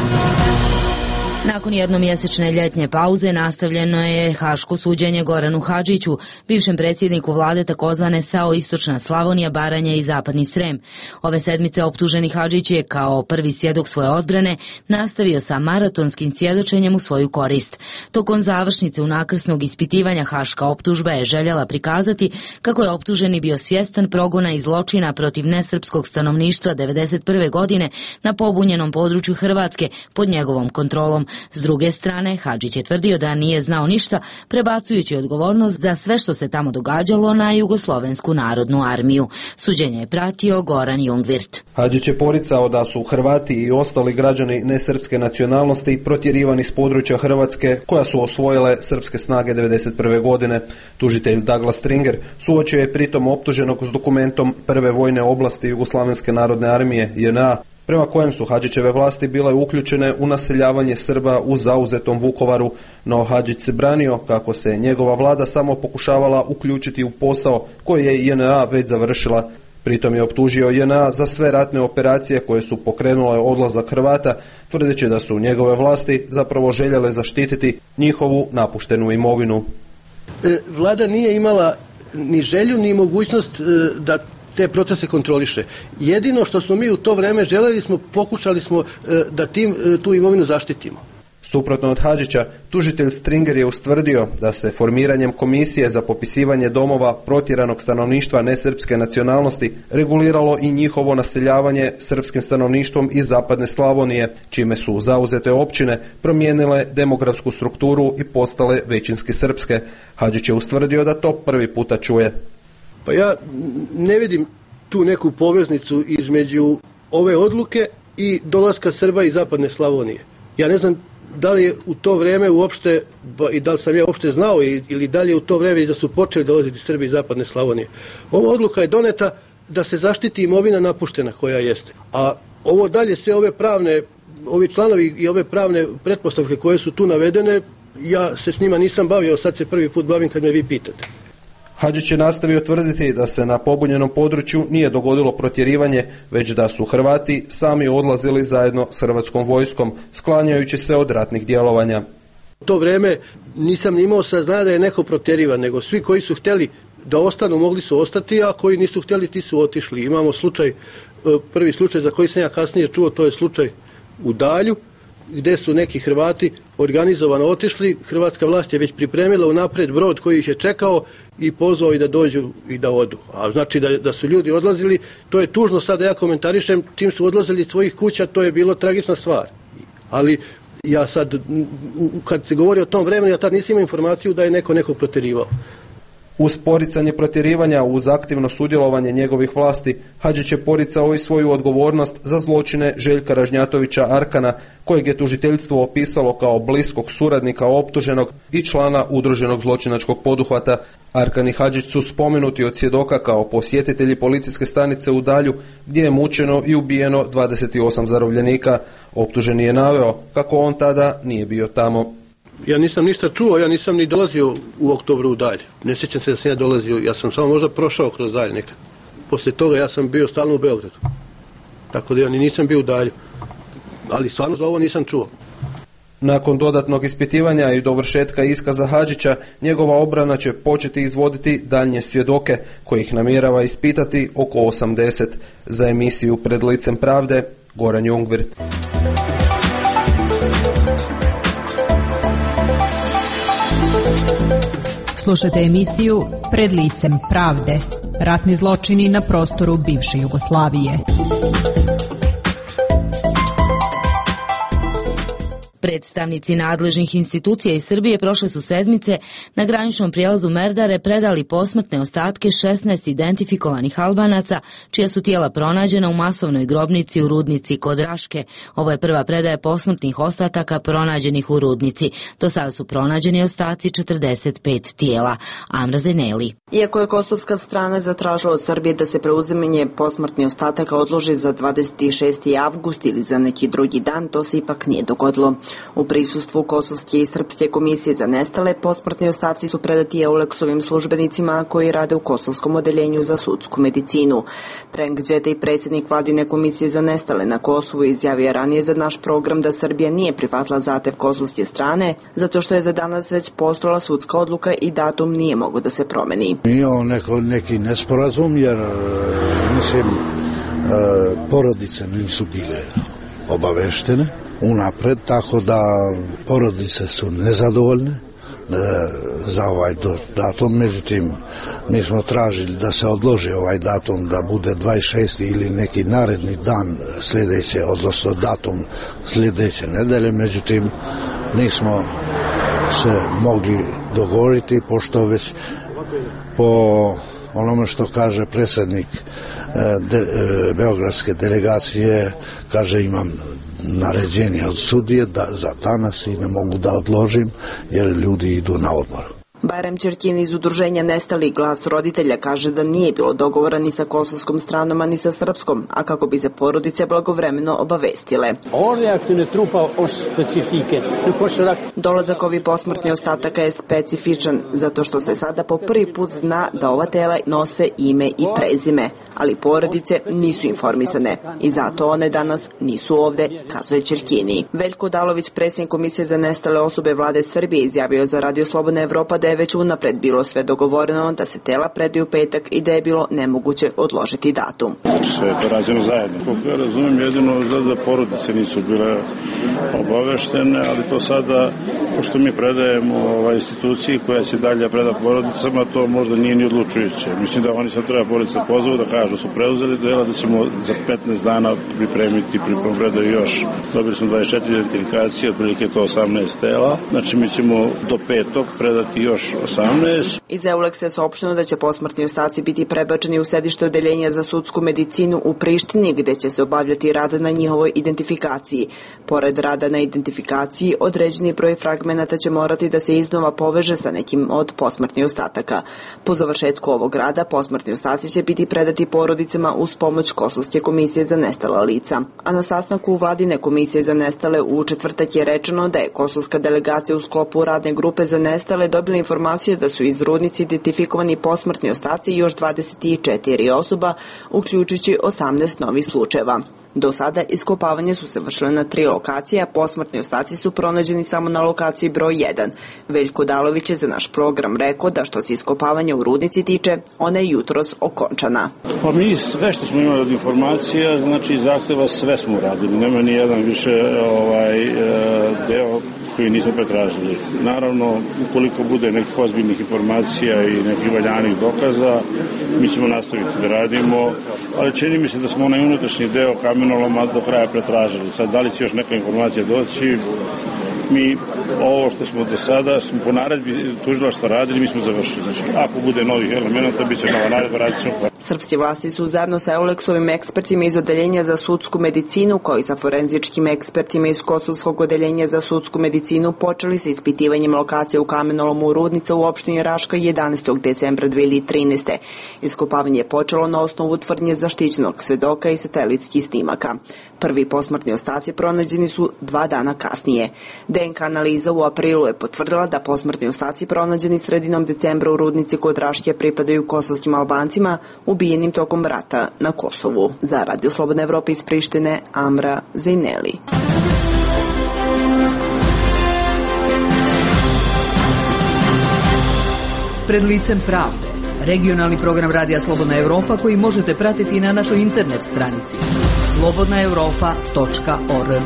Nakon jednomjesečne ljetnje pauze nastavljeno je haško suđenje Goranu Hadžiću, bivšem predsjedniku vlade takozvane S A O Istočna Slavonija, Baranja i Zapadni Srem. Ove sedmice optuženi Hadžić je kao prvi svjedok svoje odbrane nastavio sa maratonskim svjedočenjem u svoju korist. Tokom završnice unakrsnog ispitivanja haška optužba je željela prikazati kako je optuženi bio svjestan progona i zločina protiv nesrpskog stanovništva devedeset prve godine na pobunjenom području Hrvatske pod njegovom kontrolom. S druge strane, Hadžić je tvrdio da nije znao ništa, prebacujući odgovornost za sve što se tamo događalo na Jugoslovensku narodnu armiju. Suđenje je pratio Goran Jungvirt. Hadžić je poricao da su Hrvati i ostali građani nesrpske nacionalnosti protjerivani s područja Hrvatske koja su osvojile srpske snage devedeset prve godine. Tužitelj Douglas Stringer suočio je pritom optuženog s dokumentom prve vojne oblasti Jugoslavenske narodne armije J N A, prema kojem su Hadžićeve vlasti bile uključene u naseljavanje Srba u zauzetom Vukovaru, no Hadžić se branio kako se njegova vlada samo pokušavala uključiti u posao koji je J N A već završila. Pritom je optužio J N A za sve ratne operacije koje su pokrenule odlazak Hrvata, tvrdeći da su njegove vlasti zapravo željele zaštititi njihovu napuštenu imovinu. Vlada nije imala ni želju ni mogućnost da te procese kontroliše. Jedino što smo mi u to vreme želeli smo, pokušali smo da tim, tu imovinu zaštitimo. Suprotno od Hadžića, tužitelj Stringer je ustvrdio da se formiranjem komisije za popisivanje domova protjeranog stanovništva nesrpske nacionalnosti reguliralo i njihovo naseljavanje srpskim stanovništvom iz zapadne Slavonije, čime su zauzete općine promijenile demografsku strukturu i postale većinski srpske. Hadžić je ustvrdio da to prvi puta čuje. Pa ja ne vidim tu neku poveznicu između ove odluke i dolaska Srba iz zapadne Slavonije. Ja ne znam da li je u to vrijeme uopšte, i da li sam ja uopšte znao ili da li je u to vrijeme da su počeli dolaziti Srbi iz zapadne Slavonije. Ova odluka je doneta da se zaštiti imovina napuštena koja jeste. A ovo dalje, sve ove pravne, ovi članovi i ove pravne pretpostavke koje su tu navedene, ja se s njima nisam bavio, sad se prvi put bavim kad me vi pitate. Hadžić je nastavio tvrditi da se na pobunjenom području nije dogodilo protjerivanje, već da su Hrvati sami odlazili zajedno s hrvatskom vojskom, sklanjajući se od ratnih djelovanja. U to vrijeme nisam imao saznanja da je neko protjerivan, nego svi koji su htjeli da ostanu mogli su ostati, a koji nisu htjeli ti su otišli. Imamo slučaj, prvi slučaj za koji sam ja kasnije čuo, to je slučaj u Dalju, gdje su neki Hrvati organizovano otišli, hrvatska vlast je već pripremila unaprijed brod koji ih je čekao i pozvao i da dođu i da odu. A znači da, da su ljudi odlazili, to je tužno sad da ja komentarišem, čim su odlazili iz svojih kuća, to je bilo tragična stvar. Ali ja sad, kad se govori o tom vremenu, ja tad nisam imao informaciju da je neko neko protjerivao. Uz poricanje protjerivanja, uz aktivno sudjelovanje njegovih vlasti, Hadžić je poricao i svoju odgovornost za zločine Željka Ražnjatovića Arkana, kojeg je tužiteljstvo opisalo kao bliskog suradnika optuženog i člana udruženog zločinačkog poduhvata. Arkan i Hadžić su spomenuti od svjedoka kao posjetitelji policijske stanice u Dalju, gdje je mučeno i ubijeno dvadeset osam zarobljenika. Optuženi je naveo kako on tada nije bio tamo. Ja nisam ništa čuo, ja nisam ni dolazio u oktobru u Dalj. Ne sjećam se da sam ja dolazio, ja sam samo možda prošao kroz Dalj nekad. Poslije toga ja sam bio stalno u Beogradu. Tako da ja ni nisam bio u Dalju. Ali stvarno za ovo nisam čuo. Nakon dodatnog ispitivanja i dovršetka iskaza Hadžića, njegova obrana će početi izvoditi daljnje svjedoke, kojih namjerava ispitati oko osamdeset. Za emisiju Pred licem pravde, Goran Jungwirth. Slušajte emisiju Pred licem pravde. Ratni zločini na prostoru bivše Jugoslavije. Predstavnici nadležnih institucija iz Srbije prošle su sedmice na graničnom prijelazu Merdare predali posmrtne ostatke šesnaest identifikovanih Albanaca, čija su tijela pronađena u masovnoj grobnici u rudnici kod Raške. Ovo je prva predaja posmrtnih ostataka pronađenih u rudnici. Do sada su pronađeni ostaci četrdeset pet tijela. Amra Zeneli. Iako je kosovska strana zatražila od Srbije da se preuzimanje posmrtnih ostataka odloži za dvadeset šesti avgust ili za neki drugi dan, to se ipak nije dogodilo. U prisustvu Kosovske i Srpske komisije za nestale, posmrtni ostaci su predati Euleksovim službenicima koji rade u Kosovskom odeljenju za sudsku medicinu. Prenk Đetej, predsjednik vladine komisije za nestale na Kosovu, izjavio ranije za naš program da Srbija nije prihvatila zahtev kosovske strane, zato što je za danas već postojala sudska odluka i datum nije mogao da se promeni. Imamo neko, neki nesporazum jer, mislim, porodice nisu bile obaveštene unapred, tako da porodice su nezadovoljne e, za ovaj datum. Međutim, mi smo tražili da se odloži ovaj datum, da bude dvadeset šesti ili neki naredni dan sljedeće, odnosno datum sljedeće nedelje. Međutim, nismo se mogli dogovoriti, pošto već po onome što kaže predsjednik de, beogradske delegacije, kaže imam naređenje od sudije da za danas i ne mogu da odložim jer ljudi idu na odmor. Bajram Ćerkin iz udruženja Nestali glas roditelja kaže da nije bilo dogovora ni sa kosovskom stranom, a ni sa srpskom, a kako bi se porodice blagovremeno obavestile. Dolazak ovih posmrtnih ostataka je specifičan, zato što se sada po prvi put zna da ova tela nose ime i prezime, ali porodice nisu informisane i zato one danas nisu ovde, kazuje Ćerkini. Veljko Dalović, predsjednik komisije za nestale osobe vlade Srbije, izjavio za Radio Slobodna Evropa da je već unapred bilo sve dogovoreno, da se tela predaju u petak i da je bilo nemoguće odložiti datum. Sve je to rađeno zajedno. Kako ja razumijem, jedino da porodice nisu bile obaveštene, ali to sada, pošto mi predajemo ovaj, instituciji koja će dalje predati porodicama, to možda nije ni odlučujuće. Mislim da oni sad treba porodice pozvati da kažu su preuzeli dela, da ćemo za petnaest dana pripremiti pripremu predaju još. Dobili smo dvadeset četiri identifikacije, otprilike to osamnaest tela. Znači mi ćemo do petog predati još osamnaest. Iz Euleksa je saopšteno da će posmrtni ostaci biti prebačeni u sedište odeljenja za sudsku medicinu u Prištini, gde će se obavljati rad na njihovoj identifikaciji. Pored rada na identifikaciji, određeni broj fragmenata će morati da se iznova poveže sa nekim od posmrtnih ostataka. Po završetku ovog rada, posmrtni ostaci će biti predati porodicama uz pomoć Kosovske komisije za nestala lica. A na sastanku vladine komisije za nestale u četvrtak je rečeno da je kosovska delegacija u sklopu radne grupe za nestale dobila informacije da su iz rudnici identifikovani posmrtni ostaci još dvadeset četiri osoba, uključujući osamnaest novih slučajeva. Do sada iskopavanje su se vršile na tri lokacije, a posmrtni ostaci su pronađeni samo na lokaciji broj jedan. Veljko Dalović je za naš program rekao da što se iskopavanja u rudnici tiče, ona je jutros okončana. Pa mi sve što smo imali od informacija, znači zahteva, sve smo uradili. Nema ni jedan više ovaj, deo koji nismo pretražili. Naravno, ukoliko bude nekih ozbiljnih informacija i nekih valjanih dokaza, mi ćemo nastaviti da radimo, ali čini mi se da smo onaj unutrašnji deo kamenoloma do kraja pretražili. Sad, da li će još neka informacija doći, mi ovo što smo do sada, smo po naredbi tužilaštva radili, mi smo završili. Znači, ako bude novih elemenata, bit će nova naredba, radit ćemo. Srpske vlasti su zajedno sa Euleksovim ekspertima iz Odeljenja za sudsku medicinu, kao i sa forenzičkim ekspertima iz Kosovskog odeljenja za sudsku medicinu počeli sa ispitivanjem lokacije u kamenolomu Rudnica u opštini Raška jedanaestog decembra dve hiljade trinaeste. Iskopavanje je počelo na osnovu tvrdnje zaštićenog svedoka i satelitskih snimaka. Prvi posmrtni ostaci pronađeni su dva dana kasnije. D N K analiza u aprilu je potvrdila da posmrtni ostaci pronađeni sredinom decembra u Rudnici kod Raške pripadaju kosovskim Albancima ubijenim tokom rata na Kosovu. Za Radio Slobodne Evrope iz Prištine, Amra Zejneli. Pred licem pravde. Regionalni program Radija Slobodna Evropa koji možete pratiti na našoj internet stranici slobodna europa tačka org.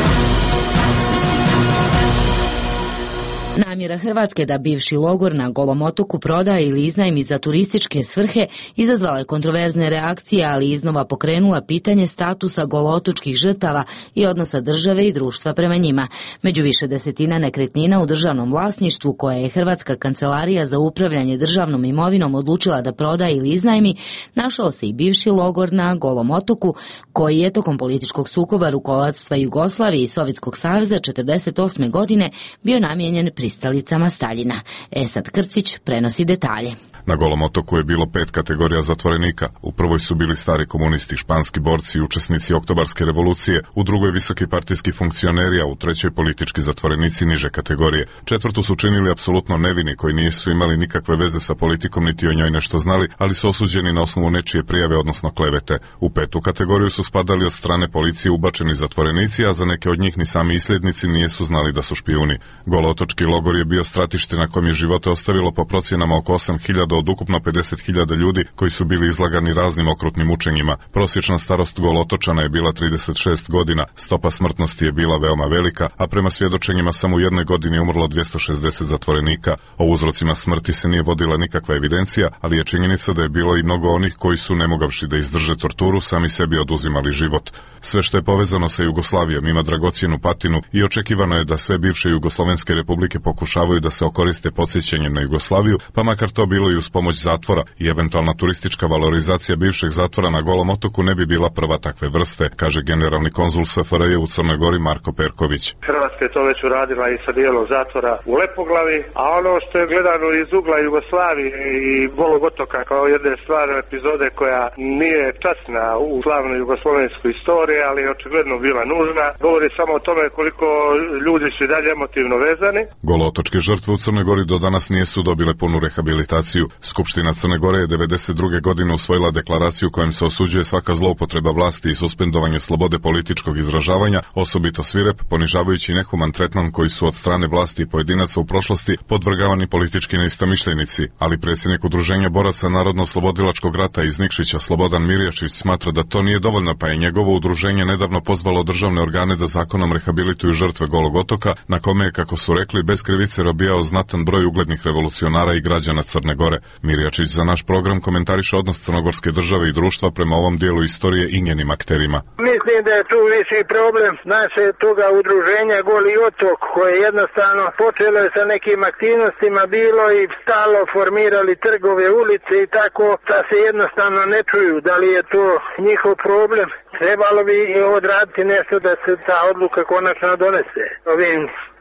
Namjera Hrvatske da bivši logor na Golom otoku proda ili iznajmi za turističke svrhe izazvala je kontroverzne reakcije, ali iznova pokrenula pitanje statusa golootočkih žrtava i odnosa države i društva prema njima. Među više desetina nekretnina u državnom vlasništvu koje je Hrvatska kancelarija za upravljanje državnom imovinom odlučila da proda ili iznajmi, našao se i bivši logor na Golom otoku, koji je tokom političkog sukoba rukovodstva Jugoslavije i Sovjetskog saveza četrdeset osme godine bio namijenjen pristalicama Staljina. Esad Krcić prenosi detalje. Na Golom otoku je bilo pet kategorija zatvorenika. U prvoj su bili stari komunisti, španski borci i učesnici oktobarske revolucije, u drugoj visoki partijski funkcioneri, a u trećoj politički zatvorenici niže kategorije. Četvrtu su činili apsolutno nevini koji nisu imali nikakve veze sa politikom niti o njoj nešto znali, ali su osuđeni na osnovu nečije prijave, odnosno klevete. U petu kategoriju su spadali od strane policije ubačeni zatvorenici, a za neke od njih ni sami isljednici nisu znali da su špijuni. Golootočki logor je bio stratište na kojem je živote ostavilo po procjenama oko osam hiljada od ukupno pedeset hiljada ljudi koji su bili izlagani raznim okrutnim mučenjima. Prosječna starost Golootočana je bila trideset šest godina, stopa smrtnosti je bila veoma velika, a prema svjedočenjima samo u jednoj godini je umrlo dvjesto šezdeset zatvorenika. O uzrocima smrti se nije vodila nikakva evidencija, ali je činjenica da je bilo i mnogo onih koji su, ne mogavši da izdrže torturu, sami sebi oduzimali život. Sve što je povezano sa Jugoslavijom ima dragocjenu patinu i očekivano je da sve bivše jugoslovenske republike pokušavaju da se okoriste podsjećanjem na Jugoslaviju, pa makar to bilo i uz pomoć zatvora, i eventualna turistička valorizacija bivšeg zatvora na Golom otoku ne bi bila prva takve vrste, kaže generalni konzul S F R J u Crnoj Gori Marko Perković. Hrvatska je to već uradila i sa dijelom zatvora u Lepoglavi, a ono što je gledano iz ugla Jugoslavije i Golog otoka kao jedne stvarne epizode koja nije časna u slavnoj jugoslovenskoj istoriji, ali je očigledno bila nužna, govori samo o tome koliko ljudi su i dalje emotivno vezani. Golootočke žrtve u Crnoj Gori do danas nisu dobile punu rehabilitaciju. Skupština Crne Gore je devedeset druge godine usvojila deklaraciju kojom se osuđuje svaka zloupotreba vlasti i suspendovanje slobode političkog izražavanja, osobito svirep, ponižavajući i nehuman tretman koji su od strane vlasti i pojedinaca u prošlosti podvrgavani politički neistomišljenici, ali predsjednik Udruženja boraca Narodno-slobodilačkog rata iz Nikšića Slobodan Mirjačić smatra da to nije dovoljno, pa je njegovo udruženje nedavno pozvalo državne organe da zakonom rehabilituju žrtve Golog otoka, na kome je, kako su rekli, bez krivice robijao znatan broj uglednih revolucionara i građana Crne Gore. Mirjačić za naš program komentariše odnos crnogorske države i društva prema ovom dijelu istorije i njenim akterima. Mislim da je tu viši problem naše toga udruženja Goli otok, koje jednostavno počelo je sa nekim aktivnostima, bilo i stalo formirali trgove, ulice i tako, da se jednostavno ne čuju. Da li je to njihov problem? Trebalo bi odraditi nešto da se ta odluka konačno donese. Ovim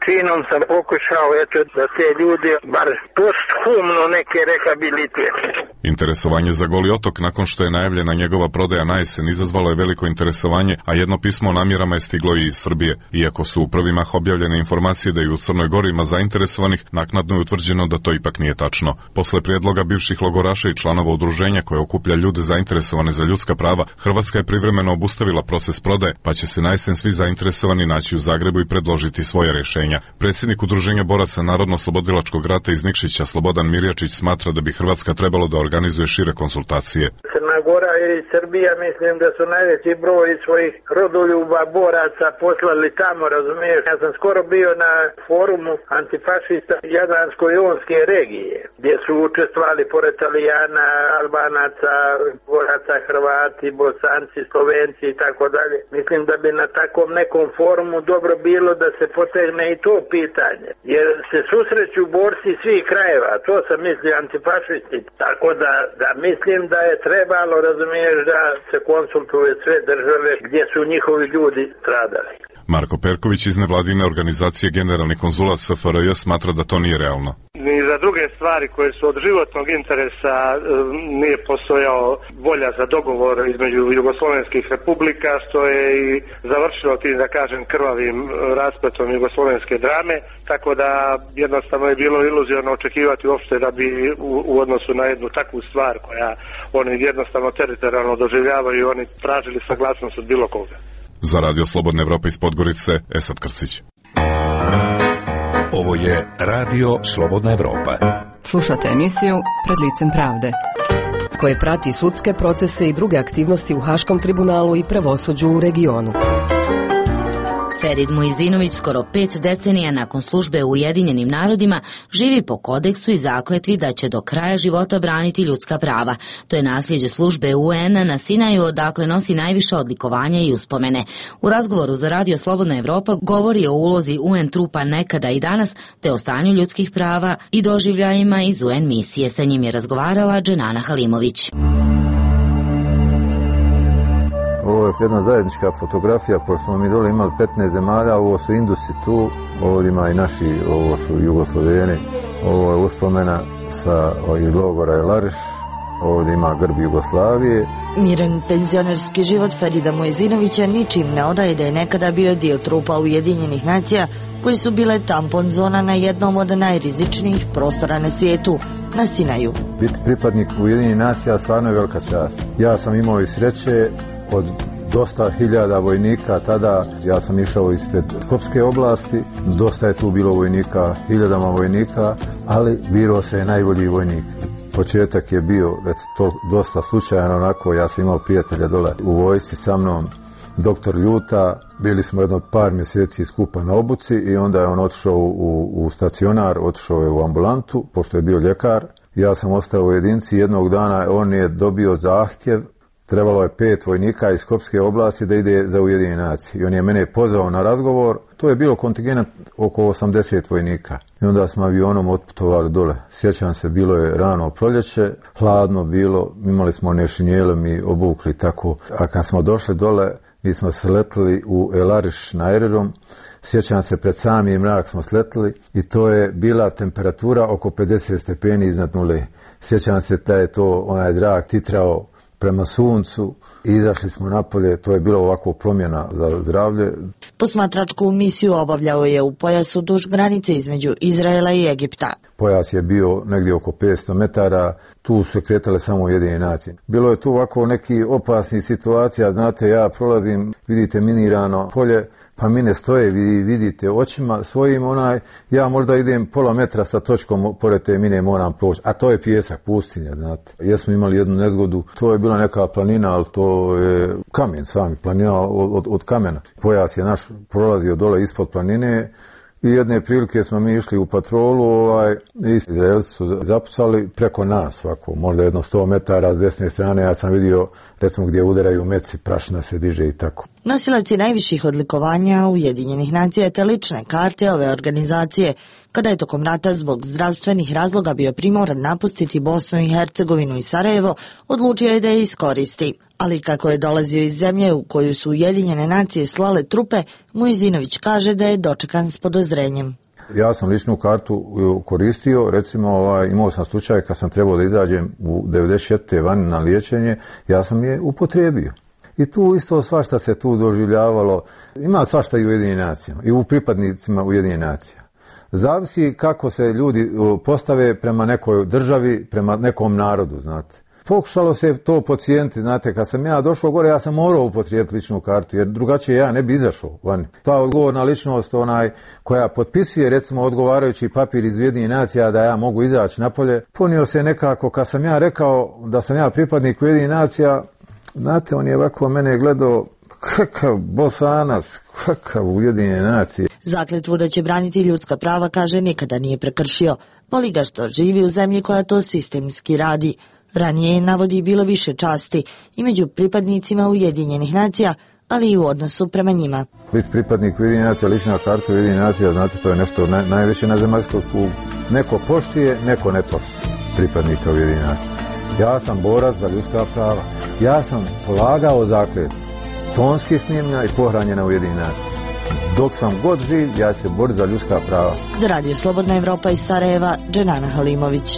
činom sam pokušao eto, da te ljudi bar posthumno neke rehabilitiraju. Interesovanje za Goli otok nakon što je najavljena njegova prodaja na jesen izazvalo je veliko interesovanje, a jedno pismo o namjerama je stiglo i iz Srbije. Iako su u prvi mah objavljene informacije da i u Crnoj Gori ima zainteresovanih, naknadno je utvrđeno da to ipak nije tačno. Posle prijedloga bivših logoraša i članova udruženja koje okuplja ljude zainteresovane za ljudska prava, Hrvatska je privremeno obustavila proces prodaje, pa će se na jesen svi zainteresovani naći u Zagrebu i predložiti svoje rješenja. Predsjednik udruženja boraca Narodno-slobodilačkog rata iz Nikšića Slobodan Mirjačić smatra da bi Hrvatska trebalo da organizuje šire konsultacije. Crna Gora i Srbija mislim da su najveći broj svojih rodoljuba boraca poslali tamo, razumiješ. Ja sam skoro bio na forumu antifašista Jadransko-jonske regije, gdje su učestvovali pored Italijana, Albanaca, boraca, Hrvati, Bosanci, Slovenci i tako dalje. Mislim da bi na takvom nekom forumu dobro bilo da se potegne i to pitanje, jer se susreću borci svih krajeva, to sam mislio antifašisti, tako da, da mislim da je trebalo, razumiješ, da se konsultuje sve države gdje su njihovi ljudi stradali. Marko Perković iz nevladine organizacije Generalni konzulat S F R J smatra da to nije realno. Ni za druge stvari koje su od životnog interesa nije postojao volja za dogovor između jugoslovenskih republika, što je i završilo tim, da kažem, krvavim raspletom jugoslovenske drame, tako da jednostavno je bilo iluzorno očekivati uopšte da bi u, u odnosu na jednu takvu stvar koja oni jednostavno teritorijalno doživljavaju, oni tražili saglasnost od bilo koga. Za Radio Slobodna Evropa iz Podgorice, Esad Krcić. Ovo je Radio Slobodna Evropa. Slušate emisiju Pred licem pravde, koje prati sudske procese i druge aktivnosti u Haškom tribunalu i pravosuđu u regionu. Ferid Muizinović skoro pet decenija nakon službe u Ujedinjenim narodima živi po kodeksu i zakletvi da će do kraja života braniti ljudska prava. To je nasljeđe službe U N-a na Sinaju, odakle nosi najviše odlikovanja i uspomene. U razgovoru za Radio Slobodna Evropa govori o ulozi U N trupa nekada i danas, te o stanju ljudskih prava i doživljajima iz U N misije. Sa njim je razgovarala Dženana Halimović. Ovo je jedna zajednička fotografija, pošto smo mi dole imali petnaest zemalja, ovo su Indusi tu, ovdje ima i naši, ovo su Jugosloveni, ovo je uspomena sa, iz logora Elariš, ovdje ima grb Jugoslavije. Miran penzionerski život Ferida Muizinovića ničim ne odaje da je nekada bio dio trupa Ujedinjenih nacija, koji su bile tampon zona na jednom od najrizičnijih prostora na svijetu, na Sinaju. Biti pripadnik Ujedinjenih nacija stvarno je velika čast. Ja sam imao i sreće od dosta hiljada vojnika, tada ja sam išao ispred Skopske oblasti, dosta je tu bilo vojnika, hiljadama vojnika, ali birao se je najbolji vojnik. Početak je bio eto, to dosta slučajno, onako, ja sam imao prijatelja dole u vojsci sa mnom, doktor Ljuta, bili smo jedno par mjeseci skupa na obuci i onda je on otišao u, u stacionar, otišao je u ambulantu, pošto je bio ljekar. Ja sam ostao u jedinci, jednog dana on je dobio zahtjev, trebalo je pet vojnika iz Skopske oblasti da ide za Ujedinjene nacije. I on je mene pozvao na razgovor, to je bilo kontingent oko osamdeset vojnika. I onda smo avionom otputovali dole. Sjećam se, bilo je rano proljeće, hladno bilo, imali smo one šinjele mi obukli tako. A kad smo došli dole, mi smo sletili u Elariš na aerodrom. Sjećam se, pred sami mrak smo sletili i to je bila temperatura oko pedeset stepeni iznad nule. Sjećam se da je to onaj zrak titrao prema suncu, izašli smo napolje, to je bilo ovako promjena za zdravlje. Posmatračku misiju obavljao je u pojasu duž granice između Izraela i Egipta. Pojas je bio negdje oko petsto metara, tu su se kretale samo Ujedinjene nacije. Bilo je tu ovako neki opasnih situacija, znate, ja prolazim, vidite minirano polje, pa mine stoje, vi vidite očima svojim onaj, ja možda idem pola metra sa točkom, pored te mine moram proći, a to je pijesak, pustinja, znate. Jesmo imali jednu nezgodu, to je bila neka planina, ali to je kamen sami, planina od, od, od kamena. Pojas je naš prolazio dole ispod planine i jedne prilike smo mi išli u patrolu, ovaj, Izraelci su zapucali preko nas, ovako, možda jedno sto metara s desne strane, ja sam vidio, recimo, gdje udaraju meci, prašina se diže i tako. Nosilac je najviših odlikovanja Ujedinjenih nacija te lične karte ove organizacije, kada je tokom rata zbog zdravstvenih razloga bio primoran napustiti Bosnu i Hercegovinu i Sarajevo, odlučio je da je iskoristi. Ali kako je dolazio iz zemlje u koju su Ujedinjene nacije slale trupe, Mujizinović kaže da je dočekan s podozrenjem. Ja sam ličnu kartu koristio, recimo ovaj, imao sam slučaj kad sam trebao da izađem u devedeset četvrte vani na liječenje, ja sam je upotrijebio. I tu isto svašta se tu doživljavalo, ima svašta i u Ujedinjenim nacijama, i u pripadnicima Ujedinjenih nacija. Zavisi kako se ljudi postave prema nekoj državi, prema nekom narodu, znate. Pokušalo se to podcijeniti, znate, kad sam ja došao gore, ja sam morao upotrijebiti ličnu kartu, jer drugačije ja ne bi izašao van. Ta odgovorna ličnost, onaj, koja potpisuje, recimo, odgovarajući papir iz Ujedinjenih nacija da ja mogu izaći napolje, ponio se nekako, kad sam ja rekao da sam ja pripadnik Ujedinjenih nacija, znate, on je ovako mene gledao, kakav Bosanac, kakav Ujedinjene nacije. Zakletvu da će braniti ljudska prava, kaže, nikada nije prekršio. Voli ga što živi u zemlji koja to sistemski radi. Ranije je, navodi, bilo više časti i među pripadnicima Ujedinjenih nacija, ali i u odnosu prema njima. Biti pripadnik Ujedinjenih nacija, lična karta Ujedinjenih nacija, znate, to je nešto naj, najveće na zemaljskoj kugli. Neko poštuje, neko ne poštuje pripadnika Ujedinjenih nacija. Ja sam borac za ljudska prava. Ja sam polagao zakletvu, tonski snimljena i pohranjena u Ujedinjenih nacija. Dok sam god živ, ja se borim za ljudska prava. Za Radio Slobodna Evropa iz Sarajeva, Dženana Halimović.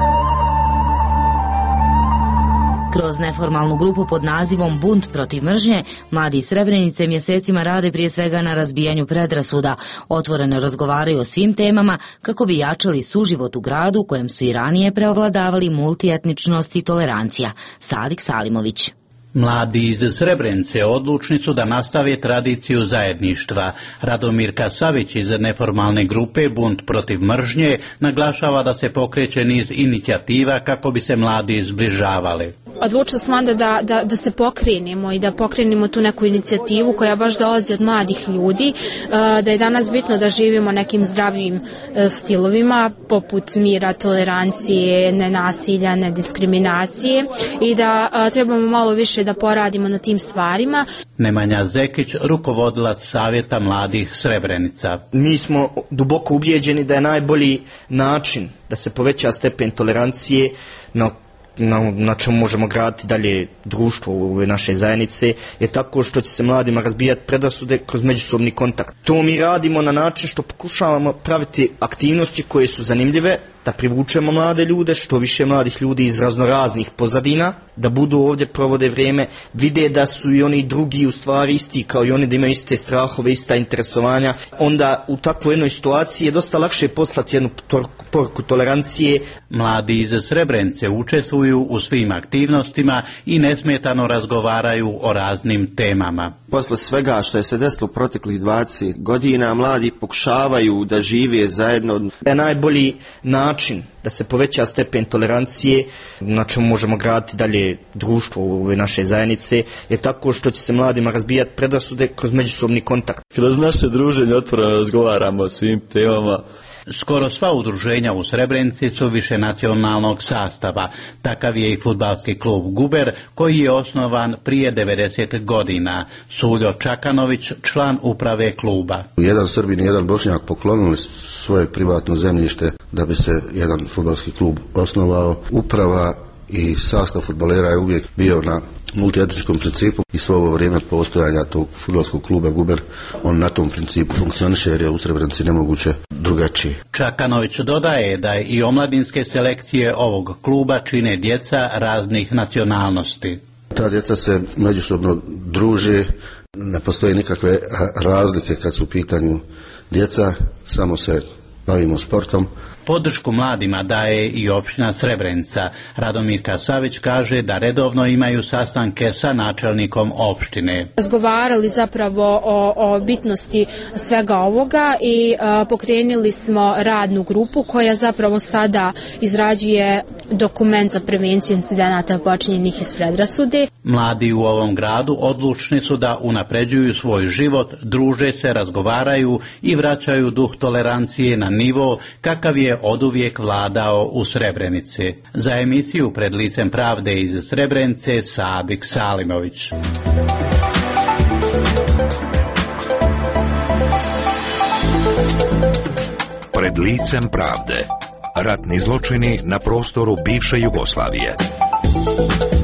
Kroz neformalnu grupu pod nazivom Bunt protiv mržnje, mladi iz Srebrenice mjesecima rade prije svega na razbijanju predrasuda. Otvoreno razgovaraju o svim temama kako bi jačali suživot u gradu u kojem su i ranije preovladavali multietničnost i tolerancija. Sadik Salimović. Mladi iz Srebrenice odlučni su da nastave tradiciju zajedništva. Radomirka Savić iz neformalne grupe Bunt protiv mržnje naglašava da se pokreće niz inicijativa kako bi se mladi zbližavali. Odlučili smo onda da, da, da se pokrenemo i da pokrenemo tu neku inicijativu koja baš dolazi od mladih ljudi, da je danas bitno da živimo nekim zdravim stilovima poput mira, tolerancije, nenasilja, nediskriminacije i da trebamo malo više da poradimo na tim stvarima. Nemanja Zekić, rukovodilac Savjeta mladih Srebrenica. Mi smo duboko ubijeđeni da je najbolji način da se poveća stepen tolerancije na Na, na čemu možemo graditi dalje društvo u ove naše zajednice je tako što će se mladima razbijati predrasude kroz međusobni kontakt. To mi radimo na način što pokušavamo praviti aktivnosti koje su zanimljive, da privučemo mlade ljude, što više mladih ljudi iz raznoraznih pozadina, da budu ovdje, provode vrijeme, vide da su i oni drugi u stvari isti kao i oni, da imaju iste strahove, ista interesovanja. Onda u takvoj jednoj situaciji je dosta lakše poslati jednu poruku tolerancije. Mladi iz Srebrenice učestvuju u svim aktivnostima i nesmetano razgovaraju o raznim temama. Posle svega što je se desilo proteklih dvadeset godina, mladi pokušavaju da žive zajedno. Je najbolji način da se poveća stepen tolerancije, na čemu možemo graditi dalje društvo u ove naše zajednice, je tako što će se mladima razbijati predrasude kroz međusobni kontakt. Kroz naše druženje otvoreno razgovaramo o svim temama. Skoro sva udruženja u Srebrenici su višenacionalnog sastava. Takav je i fudbalski klub Guber, koji je osnovan prije devedeset godina. Suljo Čakanović, član uprave kluba. Jedan Srbin i jedan Bošnjak poklonili svoje privatno zemljište da bi se jedan fudbalski klub osnovao. Uprava i sastav fudbalera je uvijek bio na multietničkom principu i svo ovo vrijeme postojanja tog fudbalskog kluba Guber, on na tom principu funkcioniše jer je u Srebrenici nemoguće drugačije. Čakanović dodaje da i omladinske selekcije ovog kluba čine djeca raznih nacionalnosti. Ta djeca se međusobno druže, ne postoje nikakve razlike kad su u pitanju djeca, samo se bavimo sportom. Podršku mladima daje i općina Srebrenica. Radomirka Savić kaže da redovno imaju sastanke sa načelnikom opštine. Razgovarali zapravo o, o bitnosti svega ovoga i a, pokrenuli smo radnu grupu koja zapravo sada izrađuje dokument za prevenciju incidenata počinjenih iz predrasude. Mladi u ovom gradu odlučni su da unapređuju svoj život, druže se, razgovaraju i vraćaju duh tolerancije na nivo kakav je oduvijek vladao u Srebrenici. Za emisiju Pred licem pravde iz Srebrenice, Sadik Salimović. Pred licem pravde. Ratni zločini na prostoru bivše Jugoslavije. U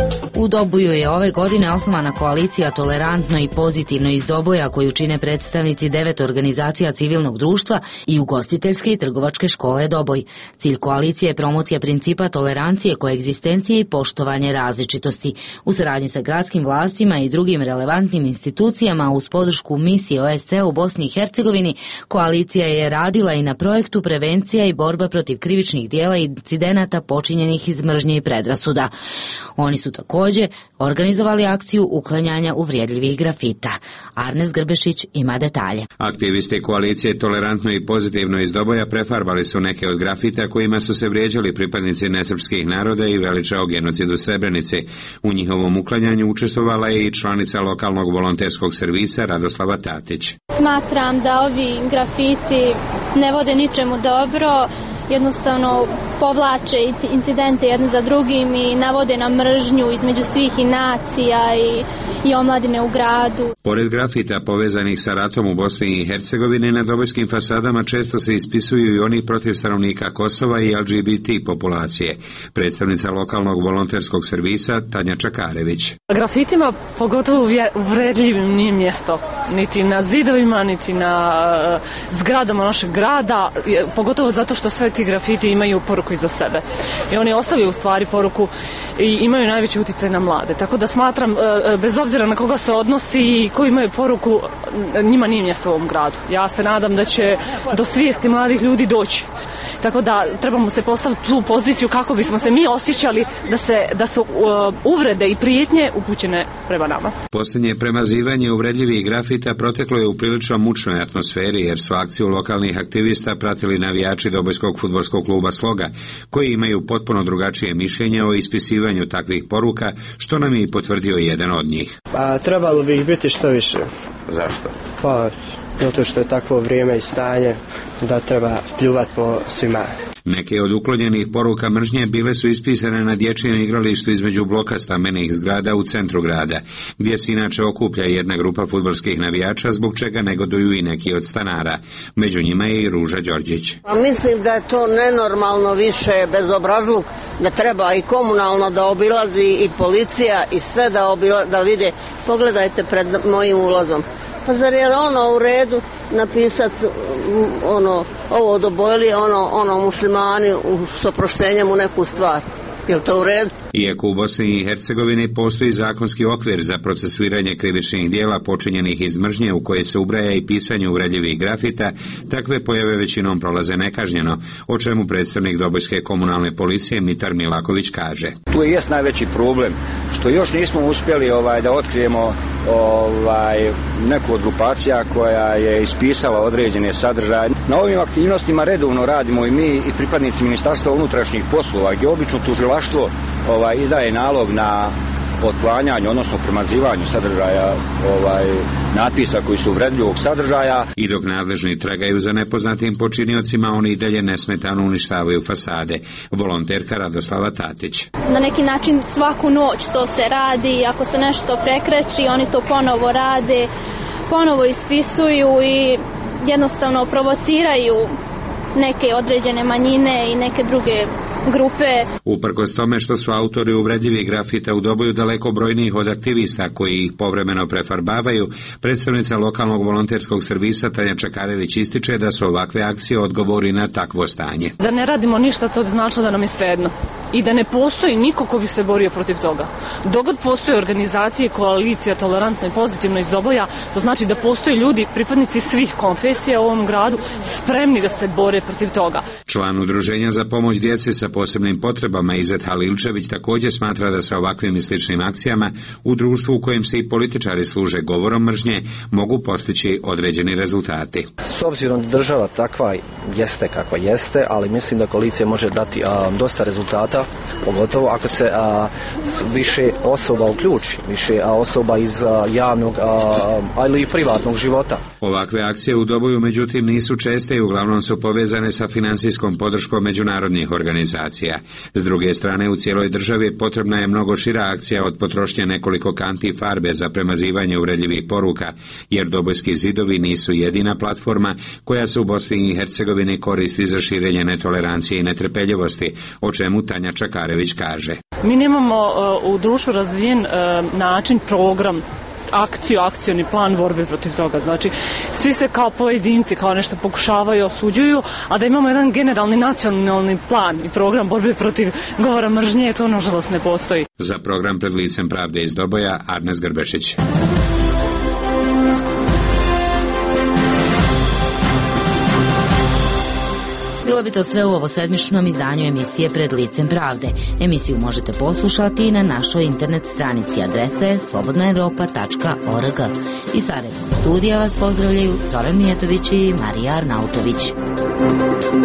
U Doboju je ove godine osnovana koalicija Tolerantno i pozitivno iz Doboja koju čine predstavnici devet organizacija civilnog društva i ugostiteljske i trgovačke škole Doboj. Cilj koalicije je promocija principa tolerancije, koegzistencije i poštovanje različitosti. U saradnji sa gradskim vlastima i drugim relevantnim institucijama uz podršku misije O S C E u Bosni i Hercegovini, koalicija je radila i na projektu prevencija i borba protiv krivičnih dijela i incidenata počinjenih iz mržnje i predrasuda. Oni su također organizovali akciju uklanjanja uvrijedljivih grafita. Arnes Grbešić ima detalje. Aktivisti koalicije Tolerantno i pozitivno iz Doboja prefarbali su neke od grafita kojima su se vrijeđali pripadnici nesrpskih naroda i veličao genocid u Srebrenici. U njihovom uklanjanju učestvovala je i članica lokalnog volonterskog servisa Radoslava Tatić. Smatram da ovi grafiti ne vode ničemu dobro, jednostavno povlače incidente jedne za drugim i navode na mržnju između svih i nacija i, i omladine u gradu. Pored grafita povezanih sa ratom u Bosni i Hercegovini, na dobojskim fasadama često se ispisuju i oni protiv stanovnika Kosova i L G B T populacije. Predstavnica lokalnog volonterskog servisa Tanja Čakarević. Grafitima pogotovo uvredljivim nije mjesto, niti na zidovima, niti na uh, zgradama našeg grada, pogotovo zato što sve ti grafiti imaju poruku iza sebe. I oni ostavljaju u stvari poruku i imaju najveći utjecaj na mlade. Tako da smatram, bez obzira na koga se odnosi i koji imaju poruku, njima nije mjesto u ovom gradu. Ja se nadam da će do svijesti mladih ljudi doći. Tako da trebamo se postaviti tu poziciju kako bismo se mi osjećali da, se, da su uh, uvrede i prijetnje upućene prema nama. Posljednje premazivanje uvredljivih grafita proteklo je u prilično mučnoj atmosferi jer su akciju lokalnih aktivista pratili navijači Dobojskog fudbalskog kluba Sloga, koji imaju potpuno drugačije mišljenje o ispisivanju takvih poruka, što nam je i potvrdio jedan od njih. Pa trebalo bi ih biti što više. Zašto? Pa zato što je takvo vrijeme i stanje da treba pljuvati po svima. Neke od uklonjenih poruka mržnje bile su ispisane na dječjem igralištu između bloka stambenih zgrada u centru grada, gdje se inače okuplja jedna grupa fudbalskih navijača, zbog čega negoduju i neki od stanara. Među njima je i Ruža Đorđić. A mislim da je to nenormalno više bezobrazluk, da treba i komunalno da obilazi i policija i sve da, obila, da vide. Pogledajte pred mojim ulazom. Pa zar je ono u redu napisati ono, ovo dobojili, ono, ono muslimani s oproštenjem u neku stvar? Je li to u redu? Iako u Bosni i Hercegovini postoji zakonski okvir za procesuiranje krivičnih dijela počinjenih iz mržnje u koje se ubraja i pisanje uvredljivih grafita, takve pojave većinom prolaze nekažnjeno, o čemu predstavnik Dobojske komunalne policije Mitar Milaković kaže. Tu je jest najveći problem, što još nismo uspjeli ovaj, da otkrijemo ovaj, neku od grupacija koja je ispisala određene sadržaje. Na ovim aktivnostima redovno radimo i mi i pripadnici Ministarstva unutrašnjih poslova, gdje obično tužilaštvo ovaj, izdaje nalog na otklanjanje, odnosno premazivanju sadržaja ovaj, natpisa koji su uvredljivog sadržaja. I dok nadležni tragaju za nepoznatim počiniocima, oni i dalje nesmetano uništavaju fasade. Volonterka Radoslava Tatić. Na neki način svaku noć to se radi, ako se nešto prekreći, oni to ponovo rade, ponovo ispisuju i jednostavno provociraju neke određene manjine i neke druge grupe. Uprkos tome što su autori uvredljivih grafita u Doboju daleko brojnijih od aktivista koji ih povremeno prefarbavaju, predstavnica lokalnog volonterskog servisa Tanja Čakarević ističe da su ovakve akcije odgovori na takvo stanje. Da ne radimo ništa, to bi značilo da nam je svejedno. I da ne postoji niko ko bi se borio protiv toga. Dogod postoje organizacije, koalicija Tolerantno i pozitivno iz Doboja, to znači da postoje ljudi, pripadnici svih konfesija u ovom gradu, spremni da se bore protiv toga. Član udruženja za pomoć djeci sa posebnim potrebama Izet Halilčević također smatra da sa ovakvim i sličnim akcijama u društvu u kojem se i političari služe govorom mržnje mogu postići određeni rezultati. S obzirom da država takva jeste kakva jeste, ali mislim da koalicija može dati a, dosta rezultata, pogotovo ako se a, više osoba uključi, više a, osoba iz a, javnog, a, ali i privatnog života. Ovakve akcije u Doboju međutim nisu česte i uglavnom su povezane sa financijskom podrškom međunarodnih organizacija. organizacija. S druge strane, u cijeloj državi potrebna je mnogo šira akcija od potrošnje nekoliko kanti farbe za premazivanje uvredljivih poruka, jer Dobojski zidovi nisu jedina platforma koja se u Bosni i Hercegovini koristi za širenje netolerancije i netrpeljivosti, o čemu Tanja Čakarević kaže. Mi nemamo uh, u društvu razvijen uh, način, program, akciju, akcioni plan borbe protiv toga. Znači, svi se kao pojedinci, kao nešto pokušavaju, osuđuju, a da imamo jedan generalni nacionalni plan i program borbe protiv govora mržnje, to nažalost ne postoji. Za program Pred licem pravde iz Doboja, Arnes Grbešić. Bilo bi to sve u ovosedmičnom izdanju emisije Pred licem pravde. Emisiju možete poslušati i na našoj internet stranici, adresa je slobodna evropa tačka org. Iz Sarajevskog studija vas pozdravljaju Zoran Mijetović i Marija Arnautović.